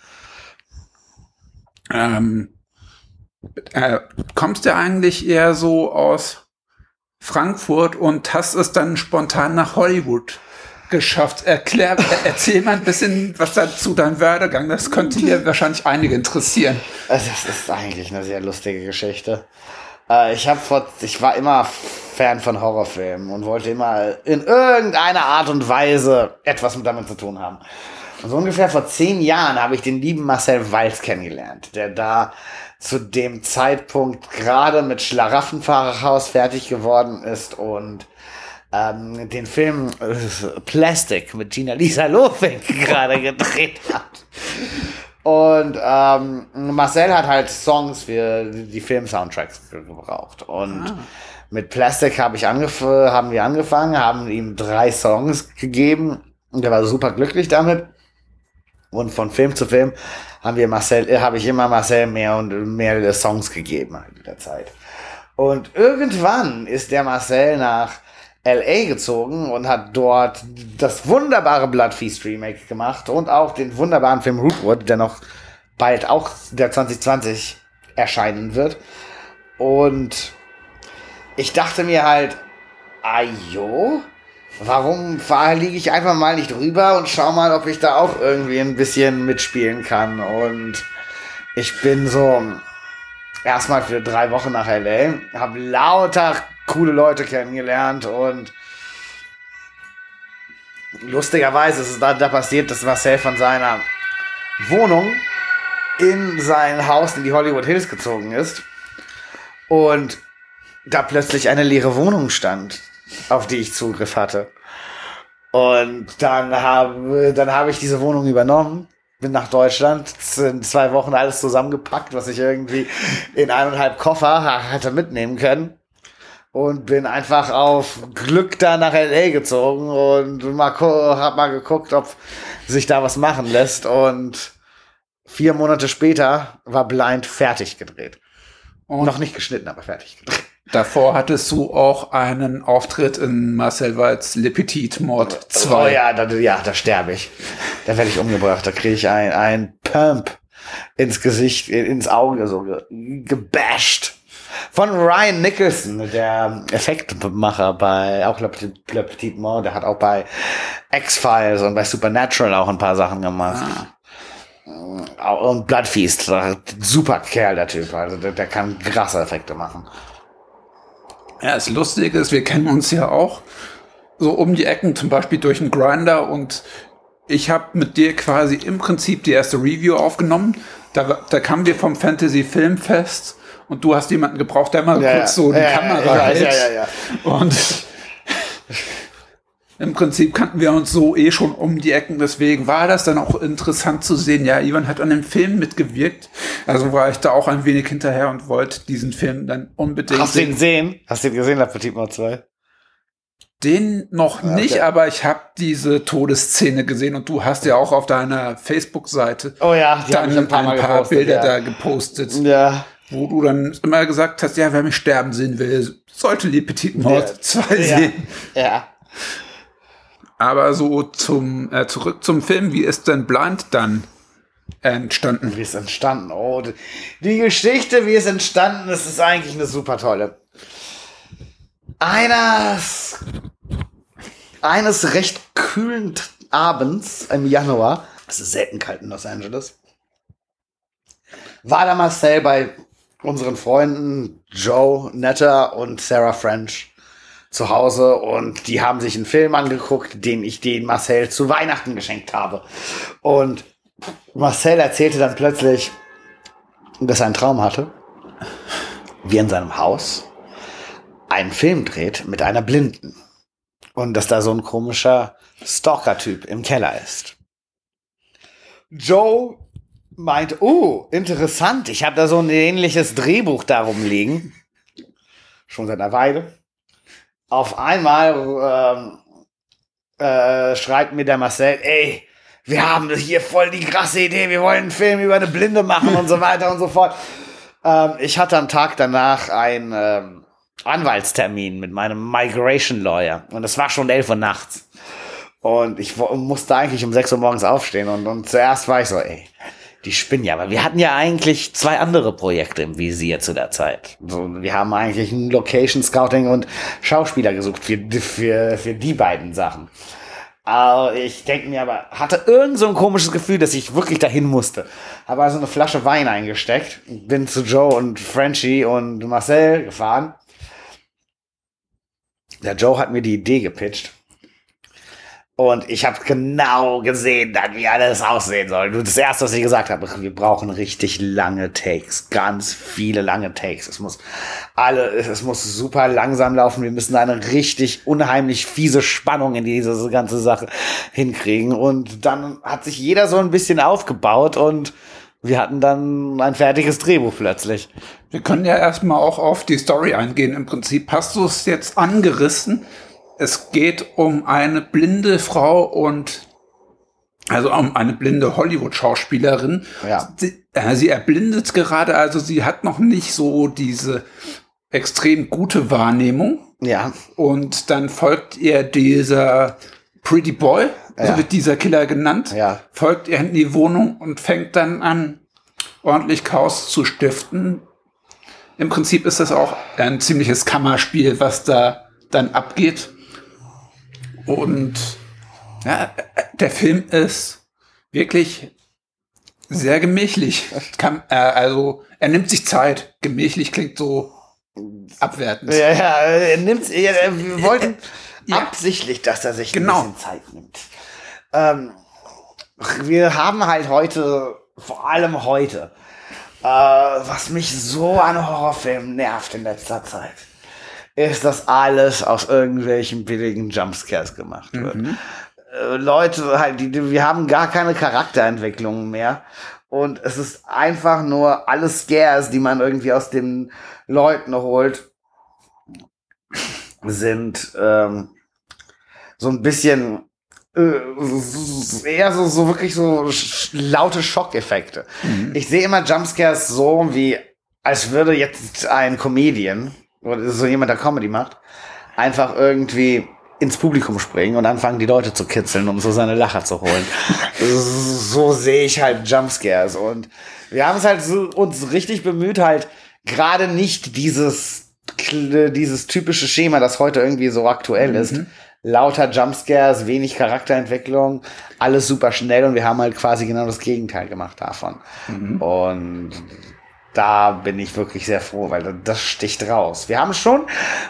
D: Kommst du eigentlich eher so aus Frankfurt und hast es dann spontan nach Hollywood geschafft? Erzähl mal ein bisschen was dazu, dein Werdegang. Das könnte hier wahrscheinlich einige interessieren.
E: Das ist eigentlich eine sehr lustige Geschichte. Ich war immer Fan von Horrorfilmen und wollte immer in irgendeiner Art und Weise etwas damit zu tun haben. Und so ungefähr vor 10 Jahren habe ich den lieben Marcel Walz kennengelernt, der da zu dem Zeitpunkt gerade mit Schlaraffenfahrerhaus fertig geworden ist und den Film Plastic mit Gina-Lisa Lofink gerade gedreht hat. Und Marcel hat halt Songs für die Film-Soundtracks gebraucht. Und mit Plastic haben wir angefangen, haben ihm 3 Songs gegeben. Und er war super glücklich damit. Und von Film zu Film habe ich immer Marcel mehr und mehr Songs gegeben in der Zeit. Und irgendwann ist der Marcel nach L.A. gezogen und hat dort das wunderbare Blood Feast Remake gemacht und auch den wunderbaren Film Rootwood, der noch bald auch der 2020 erscheinen wird. Und ich dachte mir halt, warum liege ich einfach mal nicht rüber und schau mal, ob ich da auch irgendwie ein bisschen mitspielen kann. Und ich bin so erstmal für 3 Wochen nach L.A., habe lauter coole Leute kennengelernt und lustigerweise ist es da passiert, dass Marcel von seiner Wohnung in sein Haus in die Hollywood Hills gezogen ist und da plötzlich eine leere Wohnung stand, auf die ich Zugriff hatte. Und dann habe ich diese Wohnung übernommen bin nach Deutschland, in 2 Wochen alles zusammengepackt, was ich irgendwie in 1,5 Koffer hatte mitnehmen können. Und bin einfach auf Glück da nach L.A. gezogen und hab mal geguckt, ob sich da was machen lässt. Und 4 Monate später war Blind fertig gedreht. Und noch nicht geschnitten, aber fertig gedreht.
D: Davor hattest du auch einen Auftritt in Marcel Waltz Le Petit Mord 2.
E: Oh ja, da sterbe ich. Da werde ich umgebracht. Da kriege ich ein Pump ins Gesicht, ins Auge so gebasht. Von Ryan Nicholson, der Effektmacher bei auch Le Petit Mort. Der hat auch bei X-Files und bei Supernatural auch ein paar Sachen gemacht. Und Bloodfeast. Super Kerl, der Typ. Also der kann krasse Effekte machen.
D: Ja, das Lustige ist, wir kennen uns ja auch so um die Ecken, zum Beispiel durch einen Grindr, und ich habe mit dir quasi im Prinzip die erste Review aufgenommen. Da kamen wir vom Fantasy Filmfest und du hast jemanden gebraucht, der mal kurz so die Kamera hält. Ja. Und im Prinzip kannten wir uns so schon um die Ecken, deswegen war das dann auch interessant zu sehen. Ja, Ivan hat an dem Film mitgewirkt, also war ich da auch ein wenig hinterher und wollte diesen Film dann unbedingt
E: Hast du ihn gesehen? Hast du ihn gesehen, Le Petit Mort 2?
D: Den noch nicht, aber ich habe diese Todesszene gesehen und du hast ja auch auf deiner Facebook-Seite
E: dann
D: ein paar Bilder da gepostet, wo du dann immer gesagt hast, ja, wer mich sterben sehen will, sollte Le Petit Mort 2 sehen.
E: Ja.
D: Aber so zurück zum Film, wie ist denn Blind dann entstanden?
E: Wie ist entstanden? Oh, die Geschichte, wie es entstanden ist, ist eigentlich eine super tolle. Eines recht kühlen Abends im Januar, es ist selten kalt in Los Angeles, war da Marcel bei unseren Freunden Joe Netter und Sarah French zu Hause und die haben sich einen Film angeguckt, den ich den Marcel zu Weihnachten geschenkt habe. Und Marcel erzählte dann plötzlich, dass er einen Traum hatte, wie er in seinem Haus einen Film dreht mit einer Blinden. Und dass da so ein komischer Stalker-Typ im Keller ist. Joe meint, interessant, ich habe da so ein ähnliches Drehbuch darum liegen. Schon seit einer Weile. Auf einmal schreibt mir der Marcel, ey, wir haben hier voll die krasse Idee, wir wollen einen Film über eine Blinde machen und so weiter und so fort. Ich hatte am Tag danach einen Anwaltstermin mit meinem Migration Lawyer und es war schon 11 Uhr nachts. Und ich musste eigentlich um 6 Uhr morgens aufstehen und zuerst war ich so, ey, die spinnen ja, aber wir hatten ja eigentlich 2 andere Projekte im Visier zu der Zeit. So, wir haben eigentlich ein Location Scouting und Schauspieler gesucht für die beiden Sachen. Ich denke mir aber, hatte irgend so ein komisches Gefühl, dass ich wirklich dahin musste. Habe also eine Flasche Wein eingesteckt, bin zu Joe und Frenchie und Marcel gefahren. Der Joe hat mir die Idee gepitcht. Und ich habe genau gesehen, dann wie alles aussehen soll. Das erste, was ich gesagt habe, wir brauchen richtig lange Takes. Ganz viele lange Takes. Es muss super langsam laufen. Wir müssen eine richtig unheimlich fiese Spannung in diese ganze Sache hinkriegen. Und dann hat sich jeder so ein bisschen aufgebaut und wir hatten dann ein fertiges Drehbuch plötzlich.
D: Wir können ja erstmal auch auf die Story eingehen. Im Prinzip hast du es jetzt angerissen. Es geht um eine blinde Frau also um eine blinde Hollywood-Schauspielerin.
E: Ja.
D: Sie erblindet gerade, also sie hat noch nicht so diese extrem gute Wahrnehmung.
E: Ja.
D: Und dann folgt ihr dieser Pretty Boy, so wird dieser Killer genannt, folgt ihr in die Wohnung und fängt dann an, ordentlich Chaos zu stiften. Im Prinzip ist das auch ein ziemliches Kammerspiel, was da dann abgeht. Und ja, der Film ist wirklich sehr gemächlich. Also er nimmt sich Zeit. Gemächlich klingt so abwertend.
E: Wir wollten absichtlich, dass er sich ein bisschen Zeit nimmt. Wir haben halt heute, vor allem heute, was mich so an Horrorfilmen nervt in letzter Zeit, ist, dass alles aus irgendwelchen billigen Jumpscares gemacht wird. Leute halt, wir haben gar keine Charakterentwicklung mehr. Und es ist einfach nur alles Scares, die man irgendwie aus den Leuten holt, sind so ein bisschen eher so wirklich so laute Schockeffekte. Ich sehe immer Jumpscares so wie, als würde jetzt ein Comedian oder so jemand, der Comedy macht, einfach irgendwie ins Publikum springen und anfangen, die Leute zu kitzeln, um so seine Lacher zu holen. So sehe ich halt Jumpscares. Und wir haben es halt uns richtig bemüht, halt gerade nicht dieses typische Schema, das heute irgendwie so aktuell ist. Lauter Jumpscares, wenig Charakterentwicklung, alles super schnell, und wir haben halt quasi genau das Gegenteil gemacht davon. Und da bin ich wirklich sehr froh, weil das sticht raus. Wir haben schon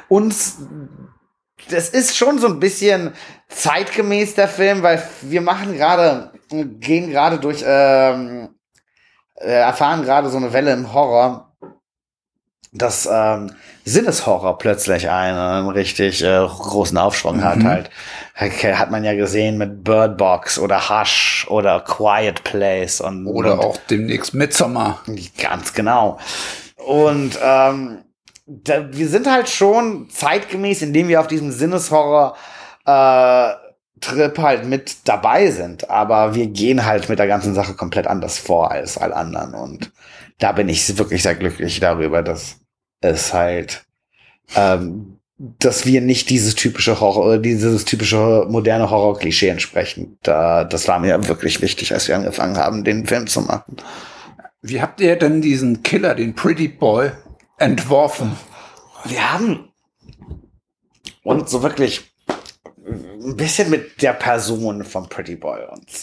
E: das ist schon so ein bisschen zeitgemäß, der Film, weil wir gehen gerade durch, erfahren gerade so eine Welle im Horror, dass Sinneshorror plötzlich einen richtig großen Aufschwung hat. Halt hat man ja gesehen mit Bird Box oder Hush oder Quiet Place
D: oder auch demnächst Midsommar.
E: Ganz genau. Und wir sind halt schon zeitgemäß, indem wir auf diesem Sinneshorror Trip halt mit dabei sind, aber wir gehen halt mit der ganzen Sache komplett anders vor als alle anderen, und da bin ich wirklich sehr glücklich darüber, dass es halt dass wir nicht dieses typische moderne Horror-Klischee entsprechen. Das war mir wirklich wichtig, als wir angefangen haben, den Film zu machen.
D: Wie habt ihr denn diesen Killer, den Pretty Boy, entworfen?
E: Wir haben uns so wirklich ein bisschen mit der Person von Pretty Boy uns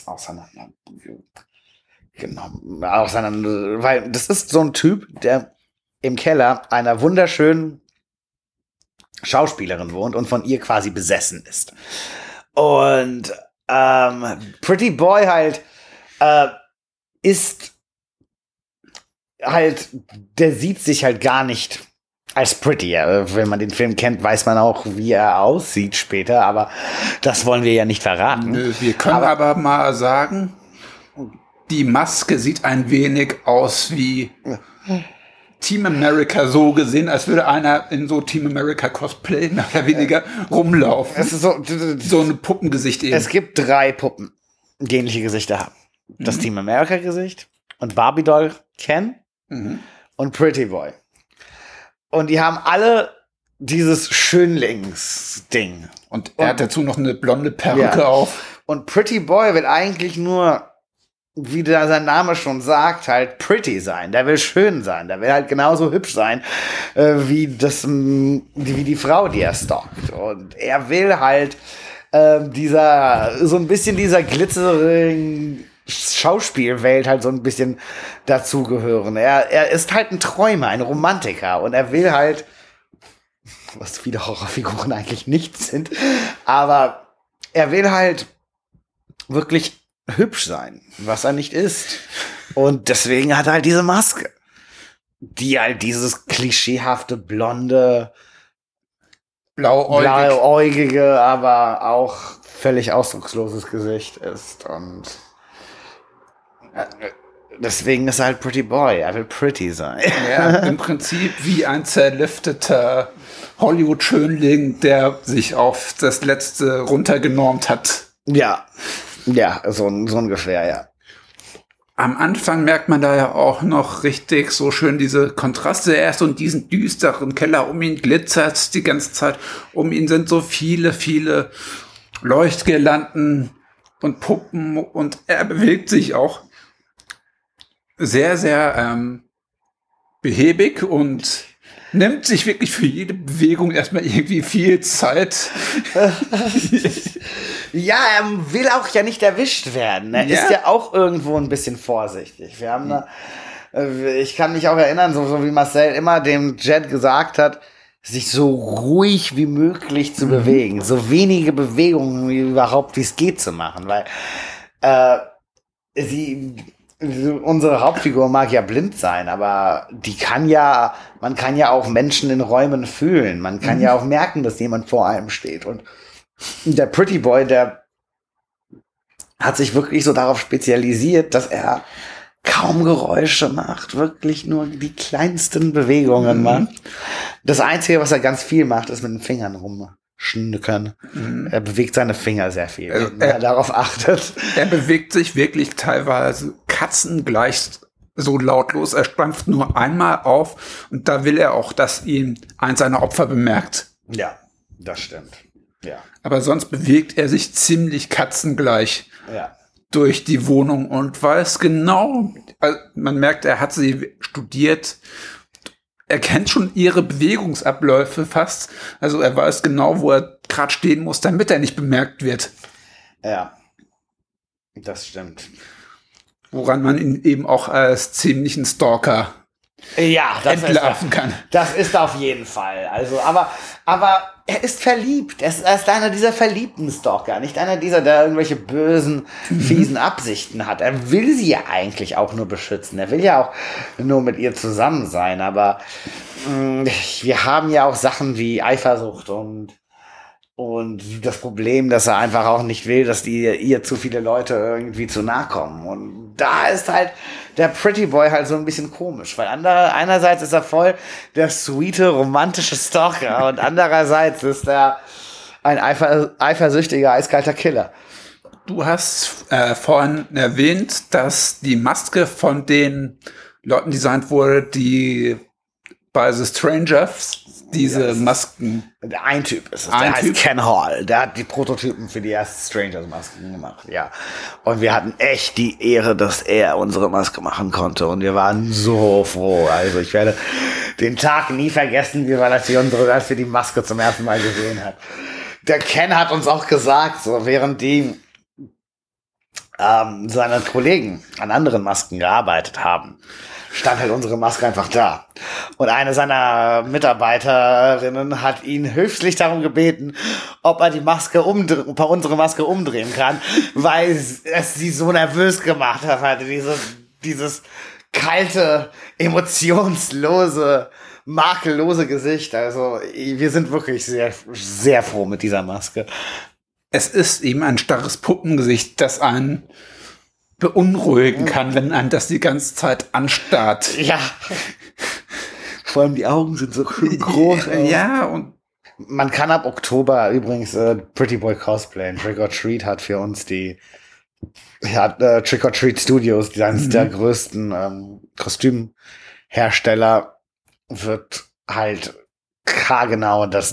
E: auseinandergenommen, weil das ist so ein Typ, der im Keller einer wunderschönen Schauspielerin wohnt und von ihr quasi besessen ist. Und Pretty Boy halt ist halt, der sieht sich halt gar nicht als pretty. Wenn man den Film kennt, weiß man auch, wie er aussieht später, aber das wollen wir ja nicht verraten.
D: Nö, wir können aber mal sagen, die Maske sieht ein wenig aus wie Team America, so gesehen, als würde einer in so Team America Cosplay mehr oder weniger rumlaufen.
E: Es ist
D: so ein Puppengesicht eben.
E: Es gibt 3 Puppen, die ähnliche Gesichter haben. Das Team America Gesicht und Barbie Doll Ken und Pretty Boy. Und die haben alle dieses Schönlings-Ding.
D: Und er hat dazu noch eine blonde Perücke auf.
E: Und Pretty Boy will eigentlich nur, wie sein Name schon sagt, halt pretty sein. Der will schön sein. Der will halt genauso hübsch sein, wie die Frau, die er stalkt. Und er will halt so ein bisschen dieser glitzerigen Schauspielwelt halt so ein bisschen dazugehören. Er ist halt ein Träumer, ein Romantiker, und er will halt, was viele Horrorfiguren eigentlich nicht sind, aber er will halt wirklich hübsch sein, was er nicht ist. Und deswegen hat er halt diese Maske, die halt dieses klischeehafte, blonde, blauäugige, aber auch völlig ausdrucksloses Gesicht ist. Und deswegen ist er halt Pretty Boy. Er will pretty sein.
D: Ja, im Prinzip wie ein zerlifteter Hollywood-Schönling, der sich auf das Letzte runtergenormt hat.
E: Ja, so ungefähr, ja.
D: Am Anfang merkt man da ja auch noch richtig so schön diese Kontraste. Erst und diesen düsteren Keller, um ihn glitzert die ganze Zeit. Um ihn sind so viele, viele Leuchtgirlanden und Puppen, und er bewegt sich auch sehr, sehr behäbig und nimmt sich wirklich für jede Bewegung erstmal irgendwie viel Zeit.
E: Ja, er will auch ja nicht erwischt werden. Er ist ja auch irgendwo ein bisschen vorsichtig. Wir haben ich kann mich auch erinnern, so wie Marcel immer dem Jet gesagt hat, sich so ruhig wie möglich zu bewegen. So wenige Bewegungen wie überhaupt, wie es geht, zu machen. Weil unsere Hauptfigur mag ja blind sein, aber man kann ja auch Menschen in Räumen fühlen. Man kann ja auch merken, dass jemand vor einem steht. Und der Pretty Boy, der hat sich wirklich so darauf spezialisiert, dass er kaum Geräusche macht, wirklich nur die kleinsten Bewegungen macht. Das Einzige, was er ganz viel macht, ist mit den Fingern rumschnückern. Er bewegt seine Finger sehr viel, wenn er darauf achtet.
D: Er bewegt sich wirklich teilweise katzengleich so lautlos. Er stampft nur einmal auf und da will er auch, dass ihn eins seiner Opfer bemerkt.
E: Ja, das stimmt. Ja.
D: Aber sonst bewegt er sich ziemlich katzengleich.
E: Ja.
D: Durch die Wohnung und weiß genau, also man merkt, er hat sie studiert, er kennt schon ihre Bewegungsabläufe fast, also er weiß genau, wo er gerade stehen muss, damit er nicht bemerkt wird.
E: Ja, das stimmt.
D: Woran man ihn eben auch als ziemlichen Stalker entlarven kann.
E: Das ist auf jeden Fall. Also, aber er ist verliebt. Er ist einer dieser verliebten Stalker, nicht einer dieser, der irgendwelche bösen, fiesen Absichten hat. Er will sie ja eigentlich auch nur beschützen. Er will ja auch nur mit ihr zusammen sein. Aber wir haben ja auch Sachen wie Eifersucht und das Problem, dass er einfach auch nicht will, dass ihr zu viele Leute irgendwie zu nahe kommen. Und da ist halt der Pretty Boy halt so ein bisschen komisch, weil einerseits ist er voll der sweete, romantische Stalker und andererseits ist er ein eifersüchtiger, eiskalter Killer.
D: Du hast vorhin erwähnt, dass die Maske von den Leuten designt wurde, die bei The Strangers diese Masken.
E: Ein Typ ist es. Der heißt Ken Hall. Der hat die Prototypen für die ersten Strangers-Masken gemacht. Ja. Und wir hatten echt die Ehre, dass er unsere Maske machen konnte. Und wir waren so froh. Also ich werde den Tag nie vergessen, als wir die Maske zum ersten Mal gesehen haben. Der Ken hat uns auch gesagt, so während die seine Kollegen an anderen Masken gearbeitet haben, stand halt unsere Maske einfach da. Und eine seiner Mitarbeiterinnen hat ihn höflich darum gebeten, ob er ob er unsere Maske umdrehen kann, weil es sie so nervös gemacht hat. Hatte dieses kalte, emotionslose, makellose Gesicht. Also wir sind wirklich sehr, sehr froh mit dieser Maske.
D: Es ist eben ein starres Puppengesicht, das einen beunruhigen kann, wenn einem das die ganze Zeit anstarrt.
E: Ja. Vor allem die Augen sind so groß.
D: Ja, und
E: man kann ab Oktober übrigens Pretty Boy cosplayen. Trick or Treat hat für uns Trick or Treat Studios, die eines der größten Kostümhersteller, wird halt haargenau das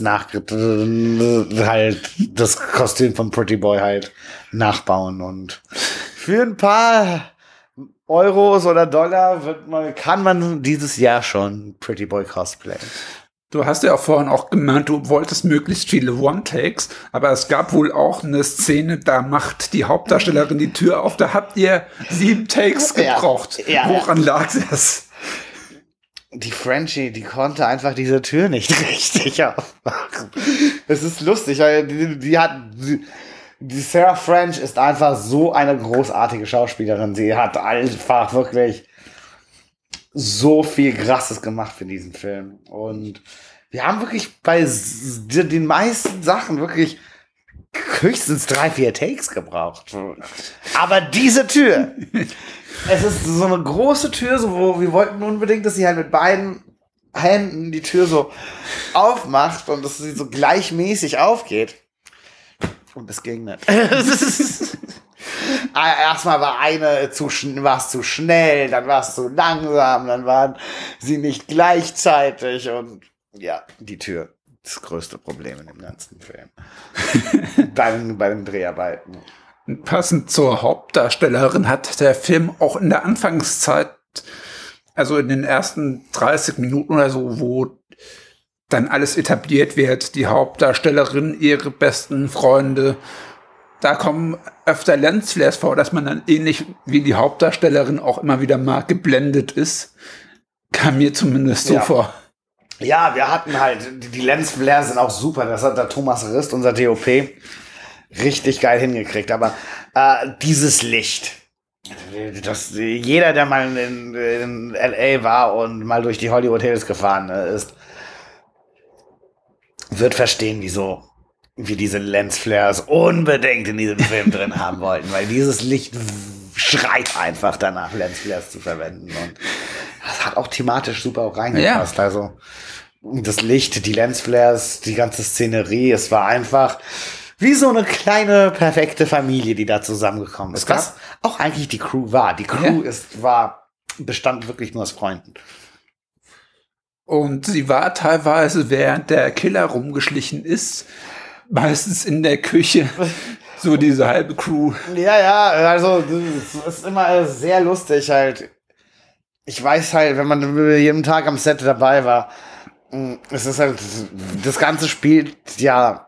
E: Kostüm von Pretty Boy halt nachbauen und für ein paar Euros oder Dollar kann man dieses Jahr schon Pretty Boy cosplayen.
D: Du hast ja auch vorhin auch gemeint, du wolltest möglichst viele One-Takes, aber es gab wohl auch eine Szene, da macht die Hauptdarstellerin die Tür auf, da habt ihr 7 Takes gebraucht. Ja. Woran lag das?
E: Die Frenchie, die konnte einfach diese Tür nicht richtig aufmachen. Es ist lustig, weil die Sarah French ist einfach so eine großartige Schauspielerin. Sie hat einfach wirklich so viel Krasses gemacht für diesen Film. Und wir haben wirklich bei den meisten Sachen wirklich höchstens 3-4 Takes gebraucht. Aber diese Tür, es ist so eine große Tür, so, wo wir wollten unbedingt, dass sie halt mit beiden Händen die Tür so aufmacht und dass sie so gleichmäßig aufgeht. Und es ging nicht. Erstmal war war es zu schnell, dann war es zu langsam, dann waren sie nicht gleichzeitig und ja, die Tür. Das größte Problem in dem ganzen Film. Bei den Dreharbeiten.
D: Passend zur Hauptdarstellerin hat der Film auch in der Anfangszeit, also in den ersten 30 Minuten oder so, wo dann alles etabliert wird, die Hauptdarstellerin, ihre besten Freunde, da kommen öfter Lensflares vor, dass man dann ähnlich wie die Hauptdarstellerin auch immer wieder mal geblendet ist. Kam mir zumindest so vor.
E: Ja, wir hatten halt, die Lensflares sind auch super, das hat der Thomas Rist, unser DOP, richtig geil hingekriegt, aber dieses Licht, jeder, der mal in LA war und mal durch die Hollywood Hills gefahren ist, wird verstehen, wieso wir diese Lensflares unbedingt in diesem Film drin haben wollten, weil dieses Licht schreit einfach danach, Lensflares zu verwenden. Und das hat auch thematisch super auch reingepasst. Ja. Also das Licht, die Lensflares, die ganze Szenerie, es war einfach wie so eine kleine, perfekte Familie, die da zusammengekommen ist. Was auch eigentlich die Crew war. Die Crew bestand wirklich nur aus Freunden.
D: Und sie war teilweise, während der Killer rumgeschlichen ist, meistens in der Küche, so diese halbe Crew.
E: Ja, also es ist immer sehr lustig halt. Ich weiß halt, wenn man jeden Tag am Set dabei war, es ist halt, das Ganze spielt ja,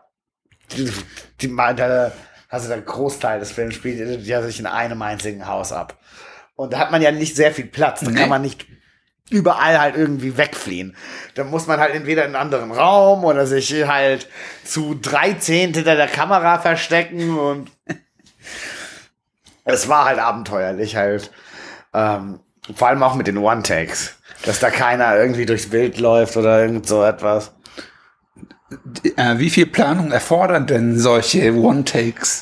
E: also der Großteil des Films spielt ja sich in einem einzigen Haus ab. Und da hat man ja nicht sehr viel Platz, da kann man nicht überall halt irgendwie wegfliehen. Da muss man halt entweder in einen anderen Raum oder sich halt zu 3/10 hinter der Kamera verstecken und es war halt abenteuerlich halt. Vor allem auch mit den One-Takes. Dass da keiner irgendwie durchs Bild läuft oder irgend so etwas.
D: Wie viel Planung erfordern denn solche One-Takes?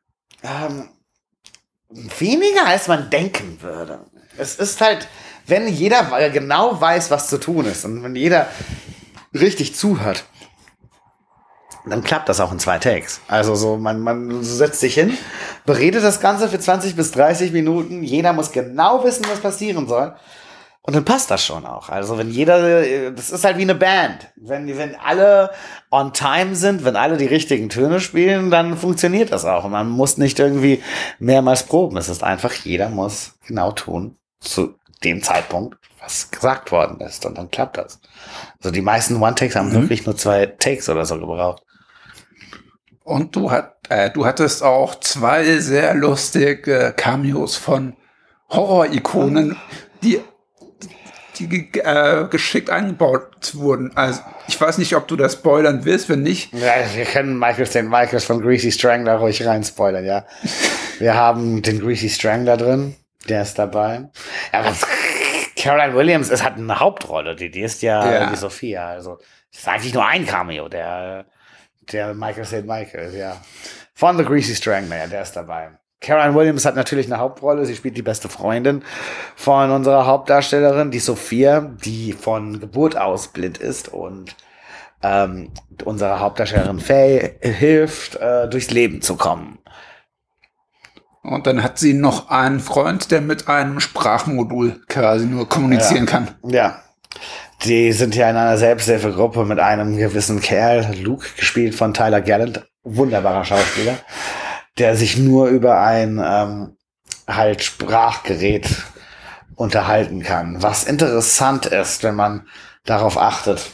E: Weniger als man denken würde. Es ist halt, wenn jeder genau weiß, was zu tun ist und wenn jeder richtig zuhört, dann klappt das auch in 2 Takes. Also so, man setzt sich hin, beredet das Ganze für 20 bis 30 Minuten, jeder muss genau wissen, was passieren soll. Und dann passt das schon auch. Also wenn jeder, das ist halt wie eine Band. Wenn alle on time sind, wenn alle die richtigen Töne spielen, dann funktioniert das auch. Und man muss nicht irgendwie mehrmals proben. Es ist einfach, jeder muss genau tun, zu dem Zeitpunkt, was gesagt worden ist. Und dann klappt das. Also die meisten One-Takes haben wirklich nur 2 Takes oder so gebraucht.
D: Und du hattest auch 2 sehr lustige Cameos von Horror-Ikonen, die geschickt eingebaut wurden. Also ich weiß nicht, ob du das spoilern willst, wenn nicht.
E: Ja, wir können Michael St. Michaels von Greasy Strangler ruhig rein spoilern, ja. Wir haben den Greasy Strangler drin, der ist dabei. Ja, aber Caroline Williams hat eine Hauptrolle, die ist ja wie Sophia. Also das ist eigentlich nur ein Cameo, der Michael St. Michael, ja. Von The Greasy Strangler, ja, der ist dabei. Caroline Williams hat natürlich eine Hauptrolle. Sie spielt die beste Freundin von unserer Hauptdarstellerin, die Sophia, die von Geburt aus blind ist und unserer Hauptdarstellerin Faye hilft, durchs Leben zu kommen.
D: Und dann hat sie noch einen Freund, der mit einem Sprachmodul quasi nur kommunizieren kann.
E: Ja. Die sind ja in einer Selbsthilfegruppe mit einem gewissen Kerl, Luke, gespielt von Tyler Gallant, wunderbarer Schauspieler, der sich nur über ein halt Sprachgerät unterhalten kann. Was interessant ist, wenn man darauf achtet,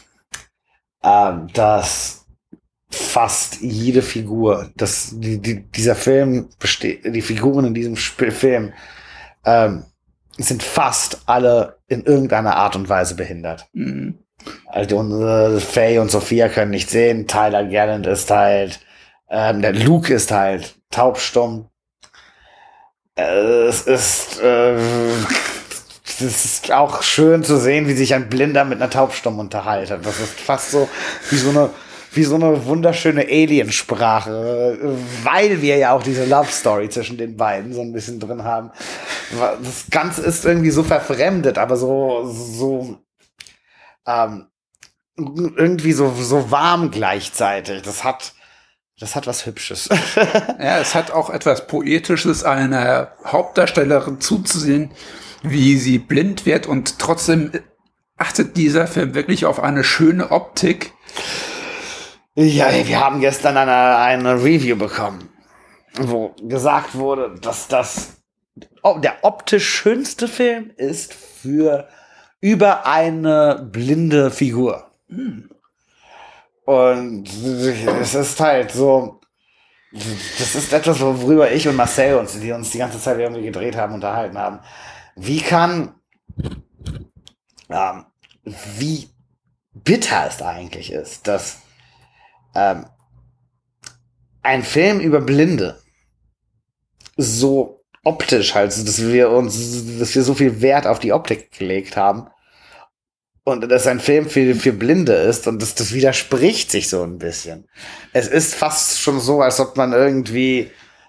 E: dass fast jede Figur, dieser Film besteht, die Figuren in diesem Film sind fast alle in irgendeiner Art und Weise behindert. Mhm. Also Faye und Sophia können nicht sehen, Tyler Gallant ist halt, der Luke ist halt taubstumm. Es ist auch schön zu sehen, wie sich ein Blinder mit einer Taubstummen unterhält. Das ist fast so wie so eine wunderschöne Aliensprache, weil wir ja auch diese Love Story zwischen den beiden so ein bisschen drin haben. Das Ganze ist irgendwie so verfremdet, aber so irgendwie so warm gleichzeitig. Das hat was Hübsches.
D: Ja, es hat auch etwas Poetisches, einer Hauptdarstellerin zuzusehen, wie sie blind wird, und trotzdem achtet dieser Film wirklich auf eine schöne Optik.
E: Ja, wir haben gestern eine Review bekommen, wo gesagt wurde, dass das der optisch schönste Film ist für über eine blinde Figur. Und es ist halt so, das ist etwas, worüber ich und Marcel uns die ganze Zeit irgendwie gedreht haben, unterhalten haben. Wie bitter es eigentlich ist, dass ein Film über Blinde so optisch halt, dass wir so viel Wert auf die Optik gelegt haben und dass ein Film für Blinde ist und das widerspricht sich so ein bisschen. Es ist fast schon so, als ob man irgendwie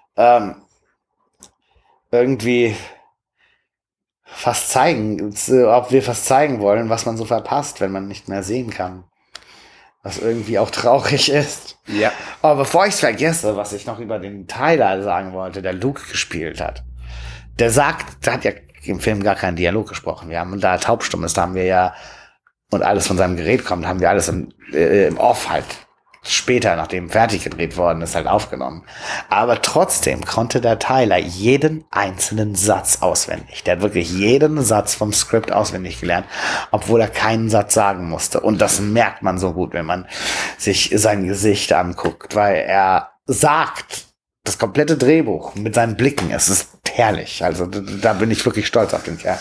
E: ob wir fast zeigen wollen, was man so verpasst, wenn man nicht mehr sehen kann. Was irgendwie auch traurig ist.
D: Ja.
E: Aber bevor ich es vergesse, was ich noch über den Tyler sagen wollte, der Luke gespielt hat. Der hat ja im Film gar keinen Dialog gesprochen. Wir haben, da er taubstumm ist, da haben wir ja, und alles von seinem Gerät kommt, haben wir alles im Off halt später, nachdem fertig gedreht worden ist, halt aufgenommen. Aber trotzdem konnte der Tyler jeden einzelnen Satz auswendig. Der hat wirklich jeden Satz vom Skript auswendig gelernt, obwohl er keinen Satz sagen musste. Und das merkt man so gut, wenn man sich sein Gesicht anguckt, weil er sagt das komplette Drehbuch mit seinen Blicken. Es ist herrlich. Also da bin ich wirklich stolz auf den Kerl.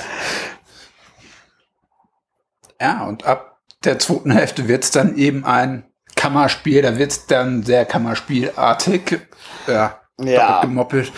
D: Ja, und ab der zweiten Hälfte wird es dann eben ein Kammerspiel, da wird es dann sehr kammerspielartig. Ja. Doppelt gemoppelt.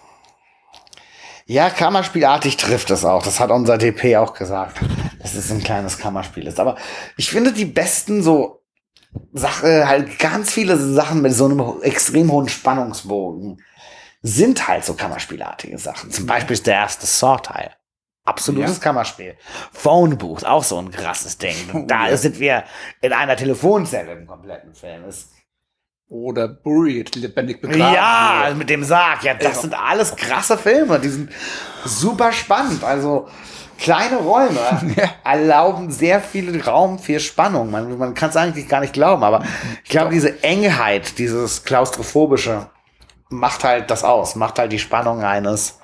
E: Ja, kammerspielartig trifft es auch. Das hat unser DP auch gesagt, dass es ein kleines Kammerspiel ist. Aber ich finde die besten so halt ganz viele Sachen mit so einem extrem hohen Spannungsbogen sind halt so kammerspielartige Sachen. Zum Beispiel ist der erste Saw-Teil. Absolutes Kammerspiel. Phone Booth, auch so ein krasses Ding. Da sind wir in einer Telefonzelle im kompletten Film.
D: Oder Buried, lebendig begraben.
E: Ja, mit dem Sarg. Ja, das sind alles krasse Filme. Die sind super spannend. Also kleine Räume erlauben sehr viel Raum für Spannung. Man kann es eigentlich gar nicht glauben, aber ich glaube, diese Engheit, dieses Klaustrophobische macht halt das aus. Macht halt die Spannung eines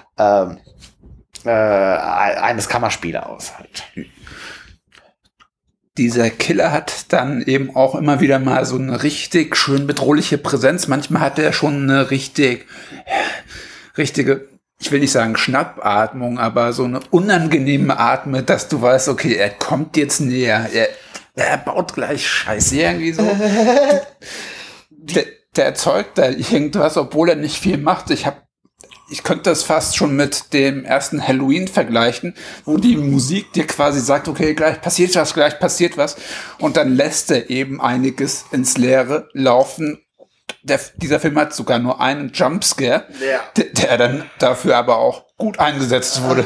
E: Kammerspiels aus halt.
D: Dieser Killer hat dann eben auch immer wieder mal so eine richtig schön bedrohliche Präsenz. Manchmal hat er schon eine richtige, ich will nicht sagen Schnappatmung, aber so eine unangenehme Atme, dass du weißt, okay, er kommt jetzt näher, er baut gleich Scheiße irgendwie so. Der erzeugt da irgendwas, obwohl er nicht viel macht. Ich könnte das fast schon mit dem ersten Halloween vergleichen, wo die Musik dir quasi sagt, okay, gleich passiert was. Und dann lässt er eben einiges ins Leere laufen. Dieser Film hat sogar nur einen Jumpscare, der dann dafür aber auch gut eingesetzt wurde.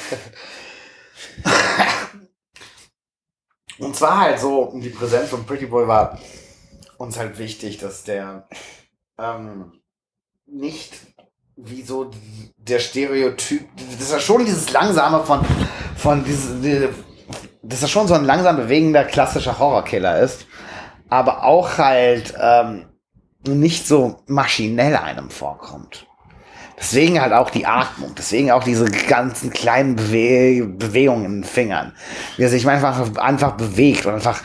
E: Und zwar halt so, die Präsenz von Pretty Boy war uns halt wichtig, dass der nicht wie so der Stereotyp, das ist ja schon dieses langsame das ist schon so ein langsam bewegender klassischer Horrorkiller ist, aber auch halt nicht so maschinell einem vorkommt. Deswegen halt auch die Atmung, deswegen auch diese ganzen kleinen Bewegungen in den Fingern, wie er sich einfach bewegt und einfach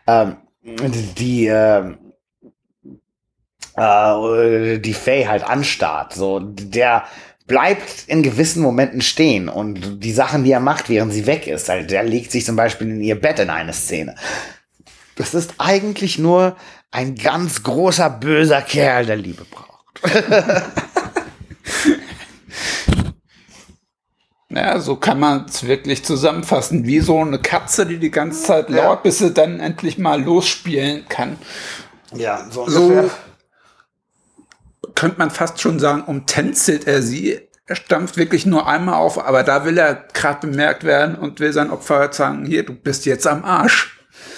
E: die Faye halt anstarrt. So, der bleibt in gewissen Momenten stehen und die Sachen, die er macht, während sie weg ist, halt, der legt sich zum Beispiel in ihr Bett in eine Szene. Das ist eigentlich nur ein ganz großer, böser Kerl, der Liebe braucht.
D: Ja, so kann man es wirklich zusammenfassen. Wie so eine Katze, die ganze Zeit lauert, bis sie dann endlich mal losspielen kann.
E: Ja, so
D: könnte man fast schon sagen, umtänzelt er sie. Er stampft wirklich nur einmal auf, aber da will er gerade bemerkt werden und will sein Opfer sagen, hier, du bist jetzt am Arsch.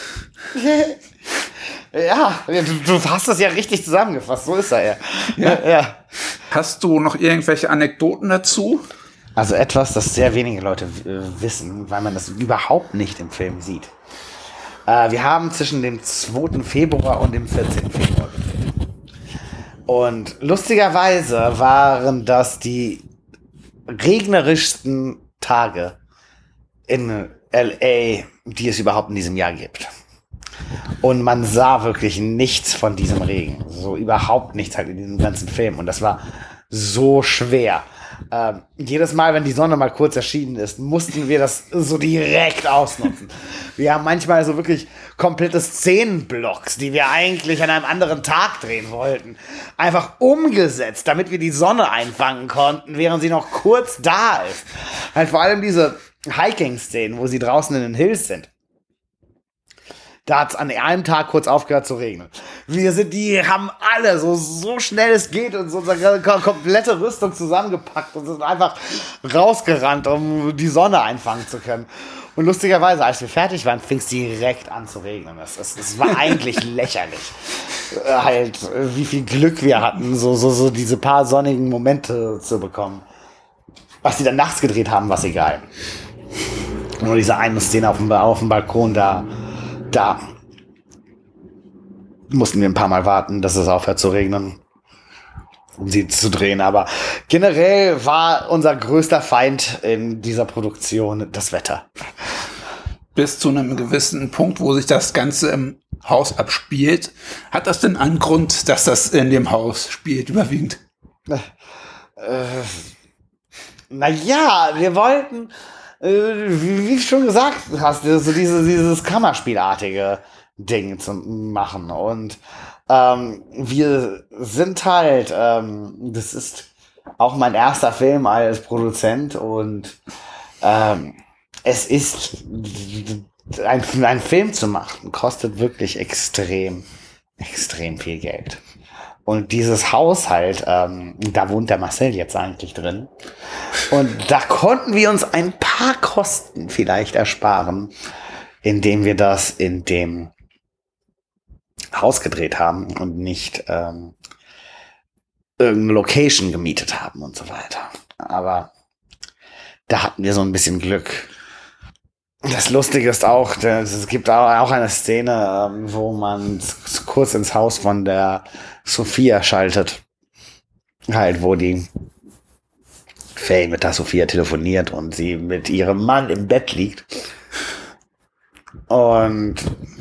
E: Ja, du hast das ja richtig zusammengefasst, so ist er ja.
D: Hast du noch irgendwelche Anekdoten dazu?
E: Also etwas, das sehr wenige Leute wissen, weil man das überhaupt nicht im Film sieht. Wir haben zwischen dem 2. Februar und dem 14. Februar gedreht. Und lustigerweise waren das die regnerischsten Tage in LA, die es überhaupt in diesem Jahr gibt. Und man sah wirklich nichts von diesem Regen. So überhaupt nichts halt in diesem ganzen Film. Und das war so schwer. Jedes Mal, wenn die Sonne mal kurz erschienen ist, mussten wir das so direkt ausnutzen. Wir haben manchmal so wirklich komplette Szenenblocks, die wir eigentlich an einem anderen Tag drehen wollten, einfach umgesetzt, damit wir die Sonne einfangen konnten, während sie noch kurz da ist. Halt vor allem diese Hiking-Szenen, wo sie draußen in den Hills sind. Da hat es an einem Tag kurz aufgehört zu regnen. Die haben alle so schnell es geht und so unsere komplette Rüstung zusammengepackt und sind einfach rausgerannt, um die Sonne einfangen zu können. Und lustigerweise, als wir fertig waren, fing es direkt an zu regnen. Es war eigentlich lächerlich. Halt, wie viel Glück wir hatten, so diese paar sonnigen Momente zu bekommen. Was die dann nachts gedreht haben, war egal. Nur diese eine Szene auf dem Balkon, da mussten wir ein paar Mal warten, dass es aufhört zu regnen, um sie zu drehen. Aber generell war unser größter Feind in dieser Produktion das Wetter.
D: Bis zu einem gewissen Punkt, wo sich das Ganze im Haus abspielt. Hat das denn einen Grund, dass das in dem Haus spielt, überwiegend?
E: Naja, wir wollten, wie schon gesagt hast, so dieses Kammerspielartige Ding zu machen. Und wir sind halt, das ist auch mein erster Film als Produzent und es ist ein Film zu machen, kostet wirklich extrem viel Geld. Und dieses Haus halt, da wohnt der Marcel jetzt eigentlich drin. Und da konnten wir uns ein paar Kosten vielleicht ersparen, indem wir das in dem Haus gedreht haben und nicht irgendeine Location gemietet haben und so weiter. Aber da hatten wir so ein bisschen Glück. Das Lustige ist auch, es gibt auch eine Szene, wo man kurz ins Haus von der Sophia schaltet. Halt, wo die Faye mit der Sophia telefoniert und sie mit ihrem Mann im Bett liegt. Und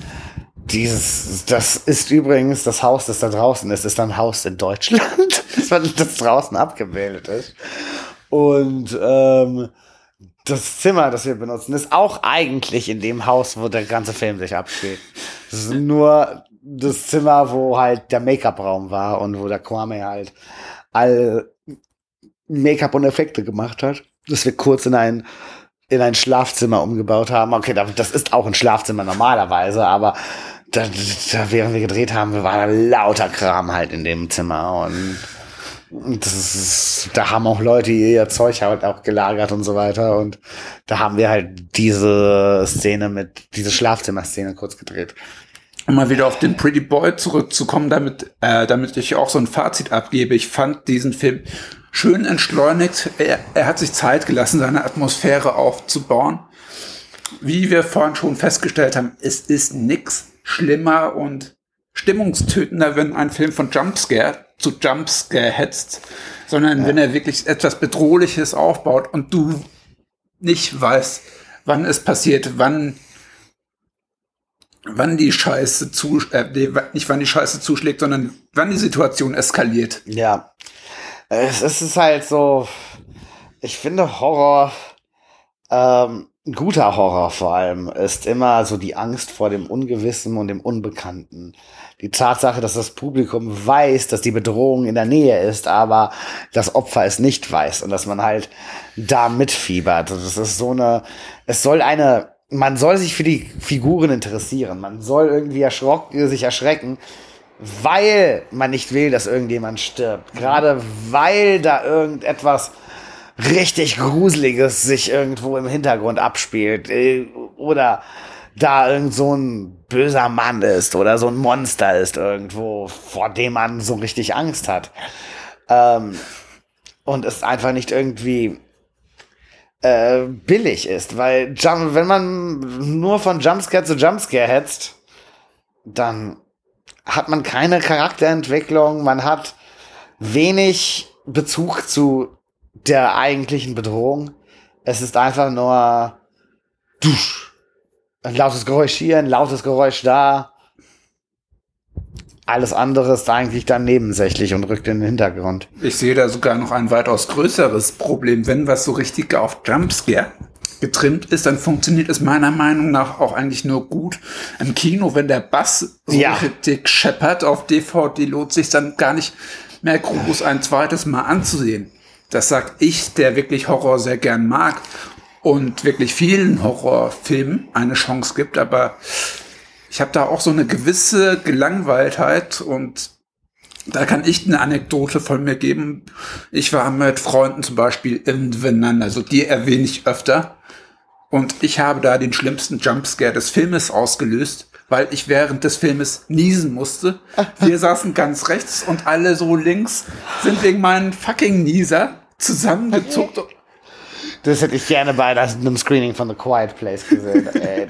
E: das ist übrigens das Haus, das da draußen ist ein Haus in Deutschland, das draußen abgebildet ist. Und das Zimmer, das wir benutzen, ist auch eigentlich in dem Haus, wo der ganze Film sich abspielt. Das ist nur das Zimmer, wo halt der Make-up-Raum war und wo der Kwame halt all Make-up und Effekte gemacht hat. Dass wir kurz in ein Schlafzimmer umgebaut haben. Okay, das ist auch ein Schlafzimmer normalerweise, aber da während wir gedreht haben, war da lauter Kram halt in dem Zimmer und da haben auch Leute ihr Zeug halt auch gelagert und so weiter und da haben wir halt diese Schlafzimmer-Szene kurz gedreht.
D: Um mal wieder auf den Pretty Boy zurückzukommen, damit ich auch so ein Fazit abgebe. Ich fand diesen Film schön entschleunigt. Er hat sich Zeit gelassen, seine Atmosphäre aufzubauen. Wie wir vorhin schon festgestellt haben, es ist nix schlimmer und stimmungstötender, wenn ein Film von Jumpscare zu Jumpscare hetzt, sondern wenn er wirklich etwas Bedrohliches aufbaut und du nicht weißt, wann es passiert, wann die Scheiße nicht wann die Scheiße zuschlägt, sondern wann die Situation eskaliert.
E: Ja, es ist halt so, ich finde Horror, guter Horror vor allem, ist immer so die Angst vor dem Ungewissen und dem Unbekannten. Die Tatsache, dass das Publikum weiß, dass die Bedrohung in der Nähe ist, aber das Opfer es nicht weiß und dass man halt da mitfiebert. Das ist man soll sich für die Figuren interessieren. Man soll irgendwie sich erschrecken, weil man nicht will, dass irgendjemand stirbt. Gerade weil da irgendetwas richtig Gruseliges sich irgendwo im Hintergrund abspielt. Oder da irgend so ein böser Mann ist oder so ein Monster ist irgendwo, vor dem man so richtig Angst hat. Und es einfach nicht irgendwie billig ist, weil wenn man nur von Jumpscare zu Jumpscare hetzt, dann hat man keine Charakterentwicklung, man hat wenig Bezug zu der eigentlichen Bedrohung. Es ist einfach nur ein lautes Geräusch hier, ein lautes Geräusch da. Alles andere ist eigentlich dann nebensächlich und rückt in den Hintergrund.
D: Ich sehe da sogar noch ein weitaus größeres Problem. Wenn was so richtig auf Jumpscare getrimmt ist, dann funktioniert es meiner Meinung nach auch eigentlich nur gut im Kino. Wenn der Bass so richtig scheppert auf DVD, lohnt sich dann gar nicht mehr groß ein zweites Mal anzusehen. Das sag ich, der wirklich Horror sehr gern mag und wirklich vielen Horrorfilmen eine Chance gibt, aber ich habe da auch so eine gewisse Gelangweiltheit und da kann ich eine Anekdote von mir geben. Ich war mit Freunden zum Beispiel in Venan, also die erwähne ich öfter. Und ich habe da den schlimmsten Jumpscare des Filmes ausgelöst, weil ich während des Filmes niesen musste. Wir saßen ganz rechts und alle so links sind wegen meinen fucking Nieser zusammengezuckt.
E: Das hätte ich gerne bei einem Screening von The Quiet Place gesehen. Ey,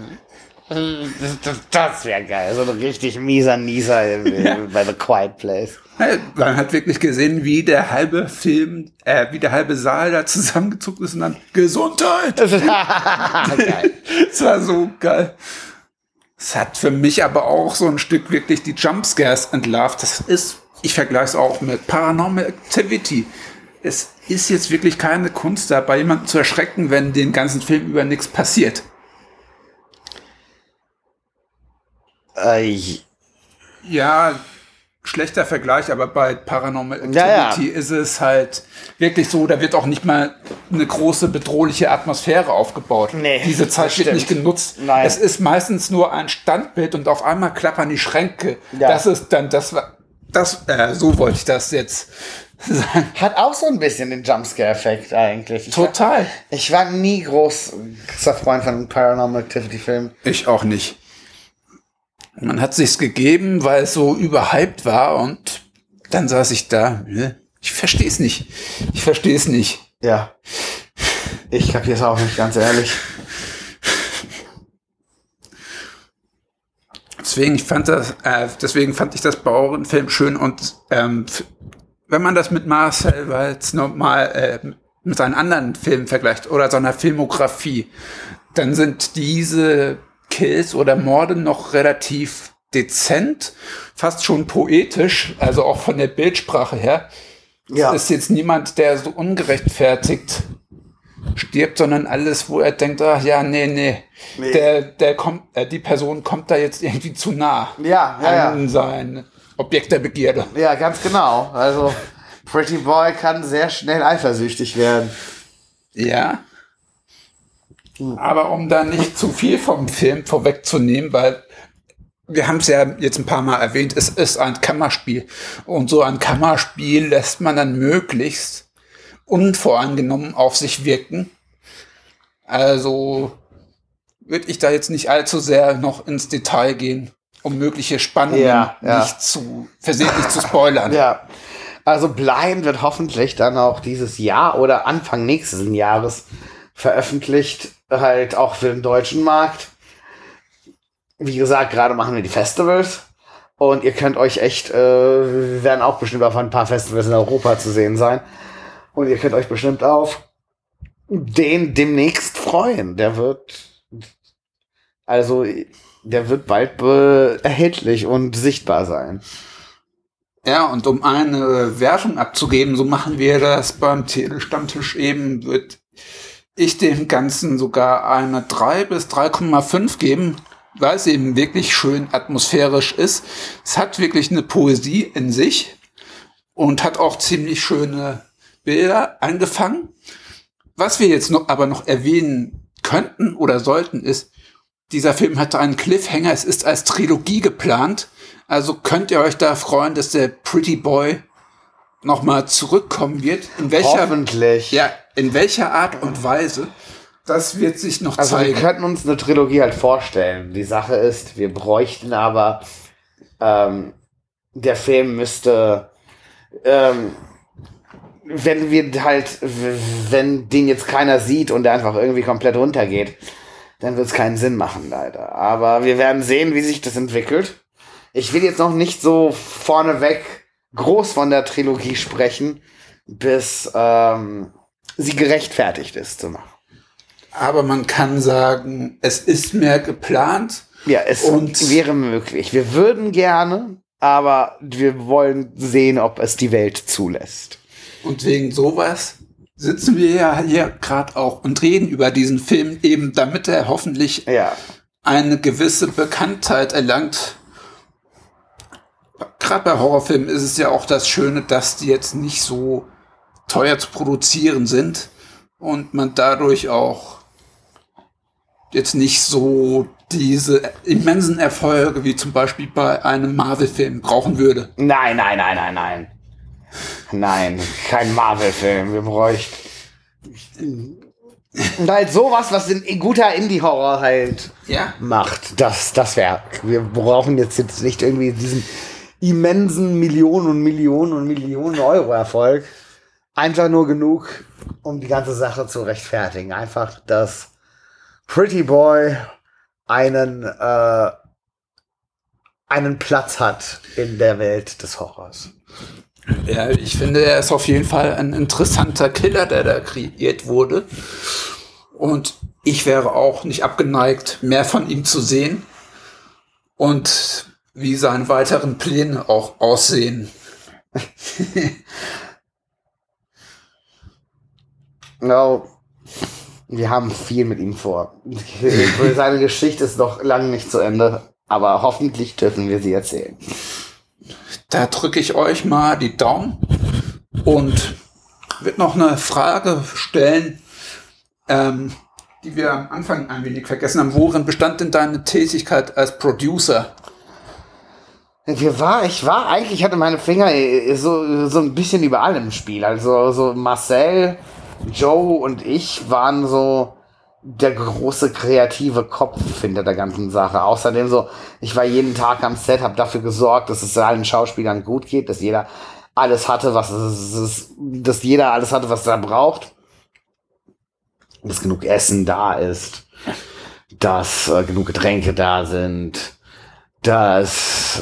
E: das wäre geil. So ein richtig mieser Nieser bei The Quiet Place.
D: Man hat wirklich gesehen, wie der halbe Film, wie der halbe Saal da zusammengezuckt ist und dann Gesundheit.
E: Geil.
D: Das war so geil. Es hat für mich aber auch so ein Stück wirklich die Jumpscares entlarvt. Das ist, ich vergleiche es auch mit Paranormal Activity. Es ist jetzt wirklich keine Kunst, dabei jemanden zu erschrecken, wenn den ganzen Film über nichts passiert. Ja, schlechter Vergleich, aber bei Paranormal Activity ist es halt wirklich so, da wird auch nicht mal eine große bedrohliche Atmosphäre aufgebaut.
E: Nee,
D: diese Zeit wird nicht genutzt.
E: Nein.
D: Es ist meistens nur ein Standbild und auf einmal klappern die Schränke. Ja. Das ist dann, so wollte ich das jetzt sagen.
E: Hat auch so ein bisschen den Jumpscare-Effekt eigentlich.
D: Total.
E: Ich war nie großer Freund von Paranormal Activity-Filmen.
D: Ich auch nicht. Man hat sich's gegeben, weil es so überhyped war und dann saß ich da. Ich verstehe es nicht.
E: Ja. Ich kapier's auch nicht, ganz ehrlich.
D: Deswegen fand ich das Bauernfilm schön und wenn man das mit Marcel Waltz normal mit seinen anderen Filmen vergleicht oder seiner Filmografie, dann sind diese Kills oder Morde noch relativ dezent, fast schon poetisch, also auch von der Bildsprache her. Ja. Es ist jetzt niemand, der so ungerechtfertigt stirbt, sondern alles, wo er denkt, ach ja, nee. Die Person kommt da jetzt irgendwie zu nah an sein Objekt der Begierde.
E: Ja, ganz genau. Also Pretty Boy kann sehr schnell eifersüchtig werden.
D: Ja. Aber um da nicht zu viel vom Film vorwegzunehmen, weil wir haben es ja jetzt ein paar Mal erwähnt, es ist ein Kammerspiel. Und so ein Kammerspiel lässt man dann möglichst unvoreingenommen auf sich wirken. Also würde ich da jetzt nicht allzu sehr noch ins Detail gehen, um mögliche Spannungen nicht versehentlich zu spoilern.
E: Ja, also Blind wird hoffentlich dann auch dieses Jahr oder Anfang nächsten Jahres veröffentlicht, halt auch für den deutschen Markt. Wie gesagt, gerade machen wir die Festivals und ihr könnt euch echt, wir werden auch bestimmt auf ein paar Festivals in Europa zu sehen sein und ihr könnt euch bestimmt auf den demnächst freuen. Der wird bald erhältlich und sichtbar sein.
D: Ja, und um eine Wertung abzugeben, so machen wir das beim Telestammtisch eben, wird ich dem Ganzen sogar eine 3 bis 3,5 geben, weil es eben wirklich schön atmosphärisch ist. Es hat wirklich eine Poesie in sich und hat auch ziemlich schöne Bilder angefangen. Was wir jetzt aber noch erwähnen könnten oder sollten ist, dieser Film hatte einen Cliffhanger, es ist als Trilogie geplant, also könnt ihr euch da freuen, dass der Pretty Boy nochmal zurückkommen wird.
E: Hoffentlich.
D: Ja, in welcher Art und Weise, das wird sich noch zeigen.
E: Also wir könnten uns eine Trilogie halt vorstellen. Die Sache ist, wir bräuchten aber, der Film müsste, wenn den jetzt keiner sieht und der einfach irgendwie komplett runtergeht, dann wird es keinen Sinn machen, leider. Aber wir werden sehen, wie sich das entwickelt. Ich will jetzt noch nicht so vorneweg groß von der Trilogie sprechen, bis sie gerechtfertigt ist zu machen.
D: Aber man kann sagen, es ist mehr geplant.
E: Ja, es wäre möglich. Wir würden gerne, aber wir wollen sehen, ob es die Welt zulässt.
D: Und wegen sowas sitzen wir ja hier gerade auch und reden über diesen Film, eben damit er hoffentlich eine gewisse Bekanntheit erlangt. Gerade bei Horrorfilmen ist es ja auch das Schöne, dass die jetzt nicht so teuer zu produzieren sind und man dadurch auch jetzt nicht so diese immensen Erfolge, wie zum Beispiel bei einem Marvel-Film, brauchen würde.
E: Nein. Nein, kein Marvel-Film. Wir bräuchten. Und halt sowas, was ein guter Indie-Horror halt macht. Das wäre. Wir brauchen jetzt nicht irgendwie diesen immensen Millionen Euro-Erfolg. Einfach nur genug, um die ganze Sache zu rechtfertigen. Einfach, dass Pretty Boy einen Platz hat in der Welt des Horrors.
D: Ja, ich finde, er ist auf jeden Fall ein interessanter Killer, der da kreiert wurde. Und ich wäre auch nicht abgeneigt, mehr von ihm zu sehen. Und wie seine weiteren Pläne auch aussehen.
E: No. Wir haben viel mit ihm vor. Seine Geschichte ist noch lange nicht zu Ende, aber hoffentlich dürfen wir sie erzählen.
D: Da drücke ich euch mal die Daumen und wird noch eine Frage stellen, die wir am Anfang ein wenig vergessen haben. Worin bestand denn deine Tätigkeit als Producer?
E: Ich hatte meine Finger so ein bisschen überall im Spiel. Also so Marcel, Joe und ich waren so der große kreative Kopf hinter der ganzen Sache. Außerdem so, ich war jeden Tag am Set, habe dafür gesorgt, dass es allen Schauspielern gut geht, dass jeder alles hatte, was er braucht. Dass genug Essen da ist, dass genug Getränke da sind, dass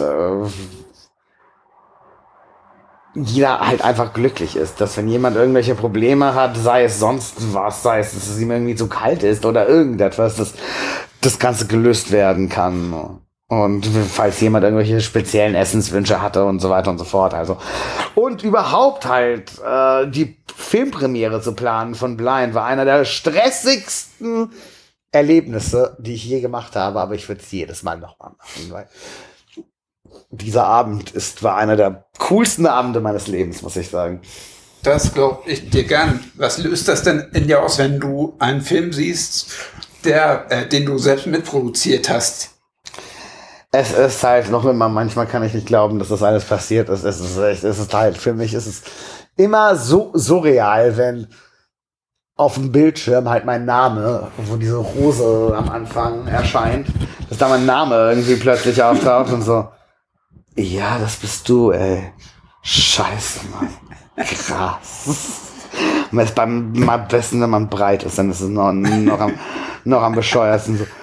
E: jeder halt einfach glücklich ist, dass wenn jemand irgendwelche Probleme hat, sei es sonst was, sei es, dass es ihm irgendwie zu kalt ist oder irgendetwas, dass das Ganze gelöst werden kann. Und falls jemand irgendwelche speziellen Essenswünsche hatte und so weiter und so fort. Also und überhaupt halt die Filmpremiere zu planen von Blind war einer der stressigsten Erlebnisse, die ich je gemacht habe, aber ich würde es jedes Mal nochmal machen, weil dieser Abend war einer der coolsten Abende meines Lebens, muss ich sagen.
D: Das glaube ich dir gern. Was löst das denn in dir aus, wenn du einen Film siehst, den du selbst mitproduziert hast?
E: Es ist halt noch immer, manchmal kann ich nicht glauben, dass das alles passiert ist. Es ist halt, für mich ist es immer so surreal, wenn auf dem Bildschirm halt mein Name, wo diese Rose am Anfang erscheint, dass da mein Name irgendwie plötzlich auftaucht und so. Ja, das bist du, ey. Scheiße, Mann. Krass. Und es beim besten, wenn man breit ist, dann ist es noch am bescheuersten so.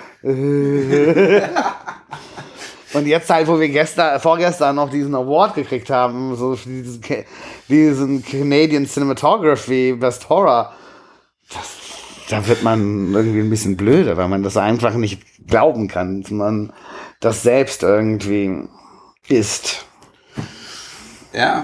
E: Und jetzt halt, wo wir vorgestern noch diesen Award gekriegt haben, so diesen Canadian Cinematography Best Horror, da wird man irgendwie ein bisschen blöder, weil man das einfach nicht glauben kann, dass man das selbst irgendwie ist.
D: Ja.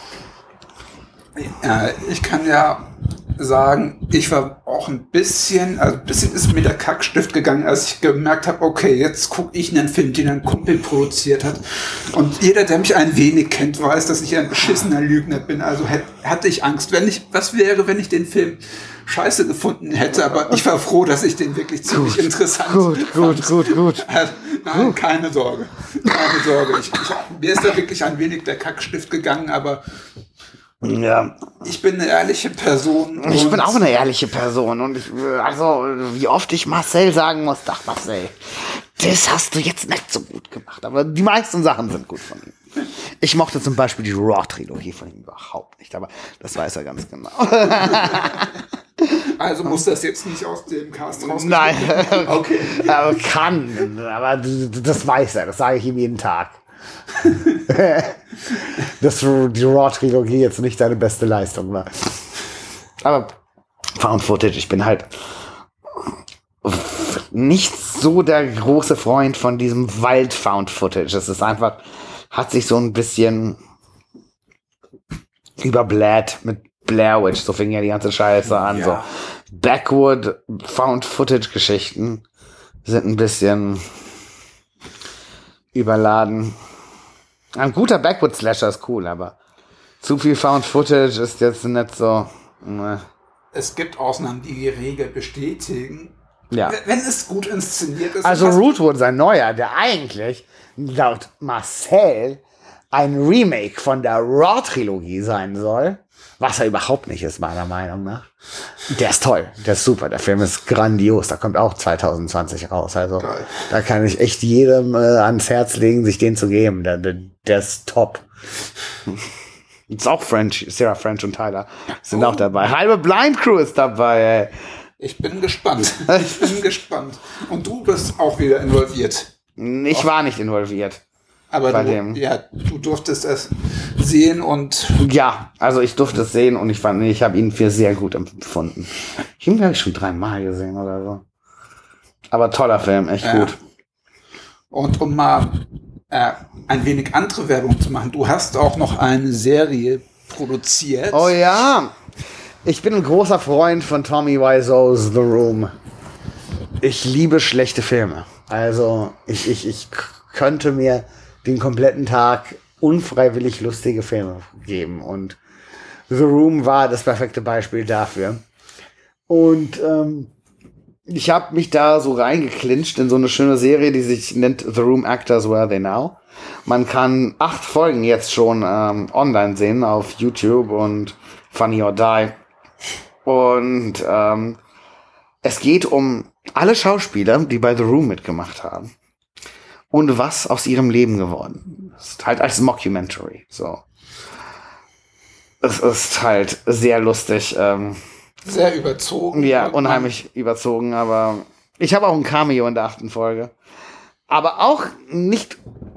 D: Ich kann ja sagen, ich war auch ein bisschen ist mir der Kackstift gegangen, als ich gemerkt habe, okay, jetzt gucke ich einen Film, den ein Kumpel produziert hat. Und jeder, der mich ein wenig kennt, weiß, dass ich ein beschissener Lügner bin. Also hatte ich Angst. Was wäre, wenn ich den Film scheiße gefunden hätte, aber ich war froh, dass ich den wirklich ziemlich interessant fand. Gut. Nein, keine Sorge. Mir ist da wirklich ein wenig der Kackstift gegangen, aber
E: ja.
D: Ich bin eine ehrliche Person.
E: Ich bin auch eine ehrliche Person und wie oft ich Marcel sagen muss, ach Marcel, das hast du jetzt nicht so gut gemacht, aber die meisten Sachen sind gut von ihm. Ich mochte zum Beispiel die Raw-Trilogie von ihm überhaupt nicht, aber das weiß er ganz genau.
D: Also muss das jetzt nicht aus dem Cast raus?
E: Nein,
D: okay.
E: Aber aber das weiß er, das sage ich ihm jeden Tag. Dass die Raw-Trilogie jetzt nicht deine beste Leistung war. Aber Found Footage, ich bin halt nicht so der große Freund von diesem Wald-Found Footage. Es ist einfach, hat sich so ein bisschen überbläht mit Blair Witch, so fing ja die ganze Scheiße an. Ja. So Backwood Found Footage Geschichten sind ein bisschen überladen. Ein guter Backwood-Slasher ist cool, aber zu viel Found-Footage ist jetzt nicht so.
D: Es gibt Ausnahmen, die die Regel bestätigen.
E: Ja.
D: Wenn es gut inszeniert ist.
E: Also Rootwood, sein neuer, der eigentlich laut Marcel ein Remake von der Raw-Trilogie sein soll, was er überhaupt nicht ist, meiner Meinung nach. Der ist toll, der ist super, der Film ist grandios, der kommt auch 2020 raus, also
D: geil.
E: Da kann ich echt jedem ans Herz legen, sich den zu geben, der ist top. Ist auch French, Sarah French und Tyler sind auch dabei. Halbe Blind Crew ist dabei, ey.
D: Ich bin gespannt. Und du bist auch wieder involviert.
E: Ich war nicht involviert.
D: Aber du durftest es sehen und...
E: Ja, also ich durfte es sehen und ich habe ihn für sehr gut empfunden. Ich habe ihn, glaube ich, schon 3-mal gesehen oder so. Aber toller Film, echt gut.
D: Und um mal ein wenig andere Werbung zu machen, du hast auch noch eine Serie produziert.
E: Oh ja, ich bin ein großer Freund von Tommy Wiseau's The Room. Ich liebe schlechte Filme. Also ich könnte mir den kompletten Tag unfreiwillig lustige Filme geben. Und The Room war das perfekte Beispiel dafür. Und ich habe mich da so reingeklincht in so eine schöne Serie, die sich nennt The Room Actors Where They Now. Man kann 8 Folgen jetzt schon online sehen auf YouTube und Funny or Die. Und es geht um alle Schauspieler, die bei The Room mitgemacht haben. Und was aus ihrem Leben geworden ist. Halt als Mockumentary. So. Es ist halt sehr lustig.
D: Sehr überzogen.
E: Ja, unheimlich überzogen, aber ich habe auch ein Cameo in der 8. Folge. Aber auch nicht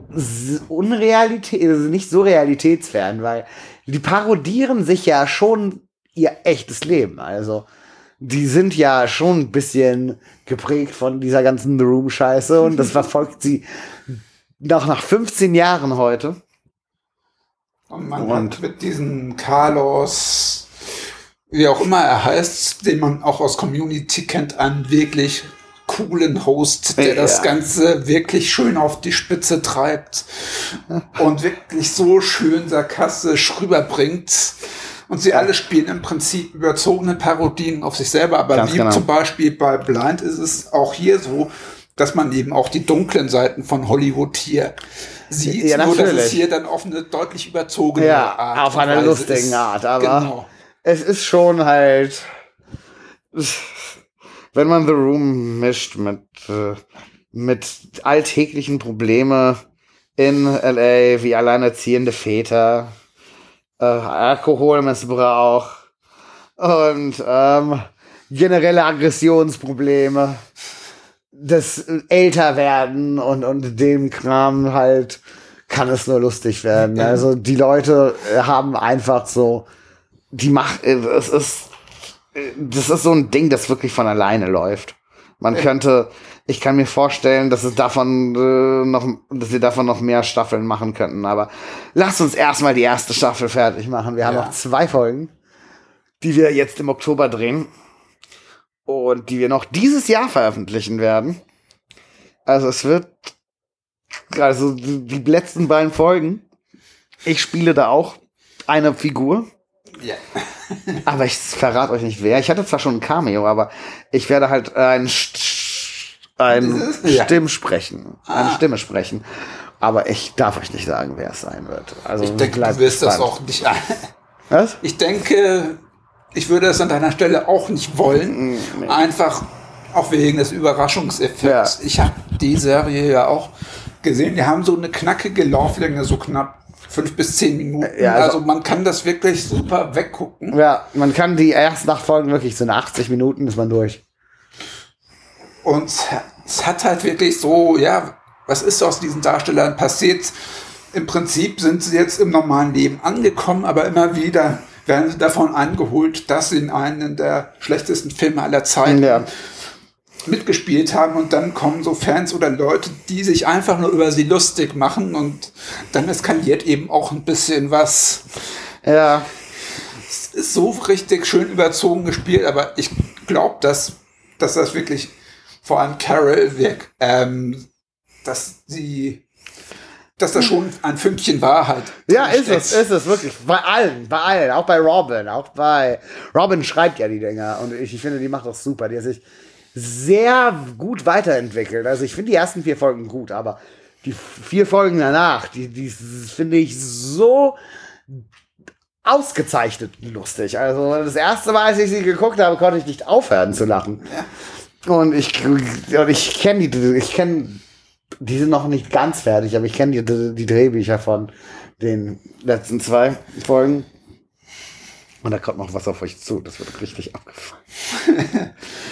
E: nicht so realitätsfern, weil die parodieren sich ja schon ihr echtes Leben. Also, die sind ja schon ein bisschen geprägt von dieser ganzen The Room-Scheiße und das verfolgt sie nach 15 Jahren heute.
D: Und man hat mit diesem Carlos, wie auch immer er heißt, den man auch aus Community kennt, einen wirklich coolen Host, der das Ganze wirklich schön auf die Spitze treibt und wirklich so schön sarkastisch rüberbringt. Und sie alle spielen im Prinzip überzogene Parodien auf sich selber. Aber ganz wie genau. Zum Beispiel bei Blind ist es auch hier so, dass man eben auch die dunklen Seiten von Hollywood hier sieht. Ja, nur, dass es hier dann auf eine deutlich überzogene Art
E: auf eine lustige Art. Aber es ist schon halt, wenn man The Room mischt mit alltäglichen Problemen in L.A., wie alleinerziehende Väter, Alkoholmissbrauch und generelle Aggressionsprobleme, das Älterwerden und dem Kram halt, kann es nur lustig werden. Also die Leute haben einfach so, das ist so ein Ding, das wirklich von alleine läuft. Ich kann mir vorstellen, dass sie davon noch mehr Staffeln machen könnten, aber lasst uns erstmal die erste Staffel fertig machen. Wir haben noch 2 Folgen, die wir jetzt im Oktober drehen und die wir noch dieses Jahr veröffentlichen werden. Also die letzten beiden Folgen, ich spiele da auch eine Figur. Ja. Aber ich verrate euch nicht wer. Ich hatte zwar schon ein Cameo, aber ich werde halt eine Stimme sprechen. Aber ich darf euch nicht sagen, wer es sein wird. Also
D: ich denke, du wirst das auch nicht.
E: Was?
D: Ich denke, ich würde es an deiner Stelle auch nicht wollen. Nee. Einfach auch wegen des Überraschungseffekts. Ja. Ich habe die Serie ja auch gesehen. Die haben so eine knackige Lauflänge, so knapp 5 bis 10 Minuten. Ja, also man kann das wirklich super weggucken.
E: Ja, man kann die ersten 8 Folgen wirklich, so in 80 Minuten ist man durch.
D: Und es hat halt wirklich so, was ist aus diesen Darstellern passiert? Im Prinzip sind sie jetzt im normalen Leben angekommen, aber immer wieder werden sie davon eingeholt, dass sie in einen der schlechtesten Filme aller Zeiten mitgespielt haben und dann kommen so Fans oder Leute, die sich einfach nur über sie lustig machen und dann eskaliert eben auch ein bisschen was.
E: Ja.
D: Es ist so richtig schön überzogen gespielt, aber ich glaube, dass das wirklich vor allem Carol wirkt, dass das schon ein Fünkchen Wahrheit.
E: Ja, ist es wirklich. Bei allen, auch bei Robin. Robin schreibt ja die Dinger und ich finde, die macht das super. Die hat sich sehr gut weiterentwickelt. Also ich finde die ersten 4 Folgen gut, aber die 4 Folgen danach, die finde ich so ausgezeichnet lustig. Also das erste Mal, als ich sie geguckt habe, konnte ich nicht aufhören zu lachen. Ja. Und ich kenne die sind noch nicht ganz fertig, aber ich kenne die Drehbücher von den letzten 2 Folgen. Und da kommt noch was auf euch zu. Das wird richtig abgefahren.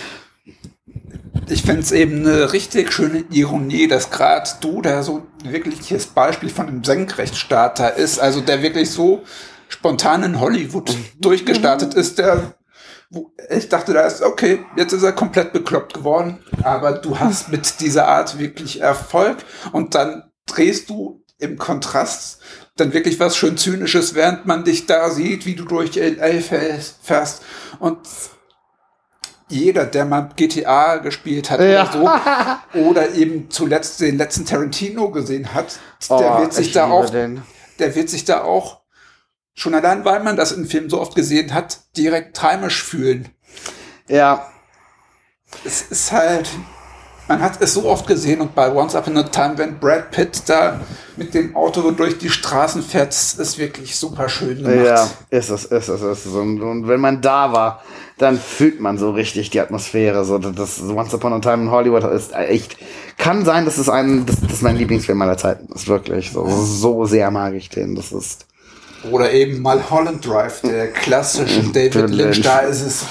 D: Ich finde es eben eine richtig schöne Ironie, dass gerade du da so ein wirkliches Beispiel von einem Senkrechtstarter ist, also der wirklich so spontan in Hollywood durchgestartet ist, ich dachte, okay, jetzt ist er komplett bekloppt geworden, aber du hast mit dieser Art wirklich Erfolg und dann drehst du im Kontrast dann wirklich was schön Zynisches, während man dich da sieht, wie du durch LA fährst und jeder, der mal GTA gespielt hat oder so, oder eben zuletzt den letzten Tarantino gesehen hat, der wird sich da auch schon allein, weil man das in Filmen so oft gesehen hat, direkt heimisch fühlen.
E: Ja.
D: Es ist halt, man hat es so oft gesehen und bei Once Upon a Time, wenn Brad Pitt da mit dem Auto durch die Straßen fährt, ist wirklich super schön gemacht.
E: Ja, ist es. Und wenn man da war, dann fühlt man so richtig die Atmosphäre. So, das Once Upon a Time in Hollywood ist echt, kann sein, das ist mein Lieblingsfilm aller Zeiten. Das ist wirklich so sehr mag ich den. Das ist.
D: Oder eben Mulholland Drive, der klassische David Lynch. Da ist es,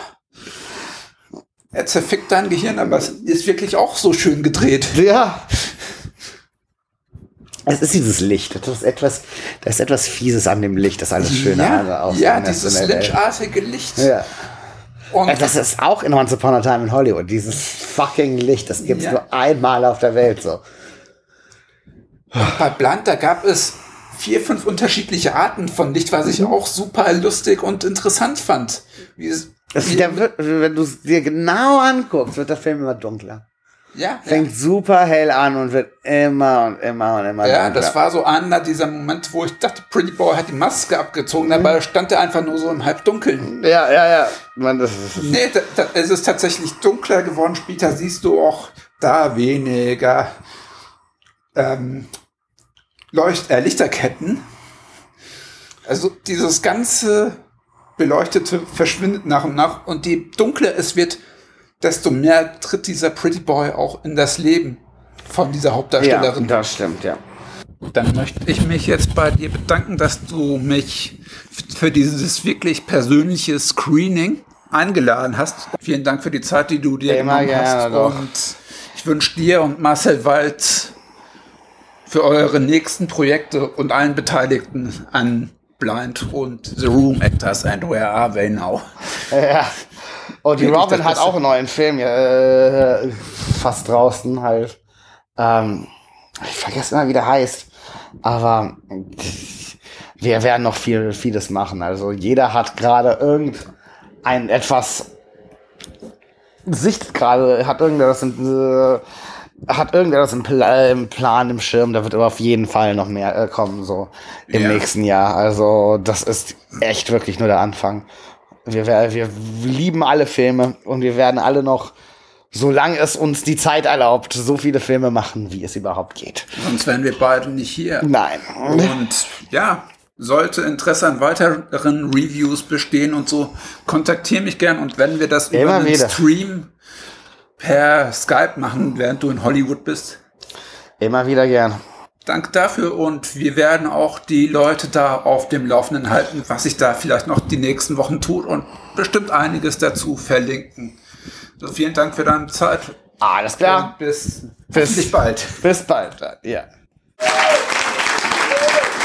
D: er zerfickt dein Gehirn, aber es ist wirklich auch so schön gedreht.
E: Ja. Es ist dieses Licht. Da ist etwas Fieses an dem Licht, das alles Schöne aussieht.
D: Ja, dieses Lynch-artige Licht.
E: Ja.
D: Und
E: das ist auch in Once Upon a Time in Hollywood. Dieses fucking Licht, das gibt's nur einmal auf der Welt so.
D: Und bei Blunt, da gab es 4, 5 unterschiedliche Arten von Licht, was ich auch super lustig und interessant fand.
E: Wenn du es dir genau anguckst, wird der Film immer dunkler.
D: Ja.
E: Fängt super hell an und wird immer und immer und immer
D: dunkler. Ja,
E: dunkler.
D: das war so einer dieser Momente, wo ich dachte, Pretty Boy hat die Maske abgezogen, dabei stand er einfach nur so im Halbdunkeln.
E: Ja.
D: Es ist tatsächlich dunkler geworden. Später siehst du auch da weniger Lichterketten. Also dieses ganze Beleuchtete verschwindet nach und nach und je dunkler es wird, desto mehr tritt dieser Pretty Boy auch in das Leben von dieser Hauptdarstellerin.
E: Ja, das stimmt, ja.
D: Dann möchte ich mich jetzt bei dir bedanken, dass du mich für dieses wirklich persönliche Screening eingeladen hast. Vielen Dank für die Zeit, die du dir genommen hast.
E: Doch.
D: Und ich wünsche dir und Marcel Waltz für eure nächsten Projekte und allen Beteiligten an Blind und The Room Actors and Where Are They Now?
E: Ja. Oh, die Robin hat auch einen neuen Film fast draußen halt. Ich vergesse immer, wie der heißt. Aber wir werden noch vieles machen. Also jeder hat gerade irgendein etwas hat irgendetwas im Plan, im Schirm, da wird aber auf jeden Fall noch mehr kommen, so im nächsten Jahr. Also das ist echt wirklich nur der Anfang. Wir lieben alle Filme und wir werden alle noch, solange es uns die Zeit erlaubt, so viele Filme machen, wie es überhaupt geht.
D: Sonst wären wir beide nicht hier.
E: Nein.
D: Und ja, sollte Interesse an weiteren Reviews bestehen und so, kontaktiere mich gern und wenn wir das über den Stream per Skype machen, während du in Hollywood bist.
E: Immer wieder gern.
D: Danke dafür und wir werden auch die Leute da auf dem Laufenden halten, was sich da vielleicht noch die nächsten Wochen tut und bestimmt einiges dazu verlinken. So, vielen Dank für deine Zeit.
E: Alles klar.
D: Und bis bald.
E: Bis bald. Ja.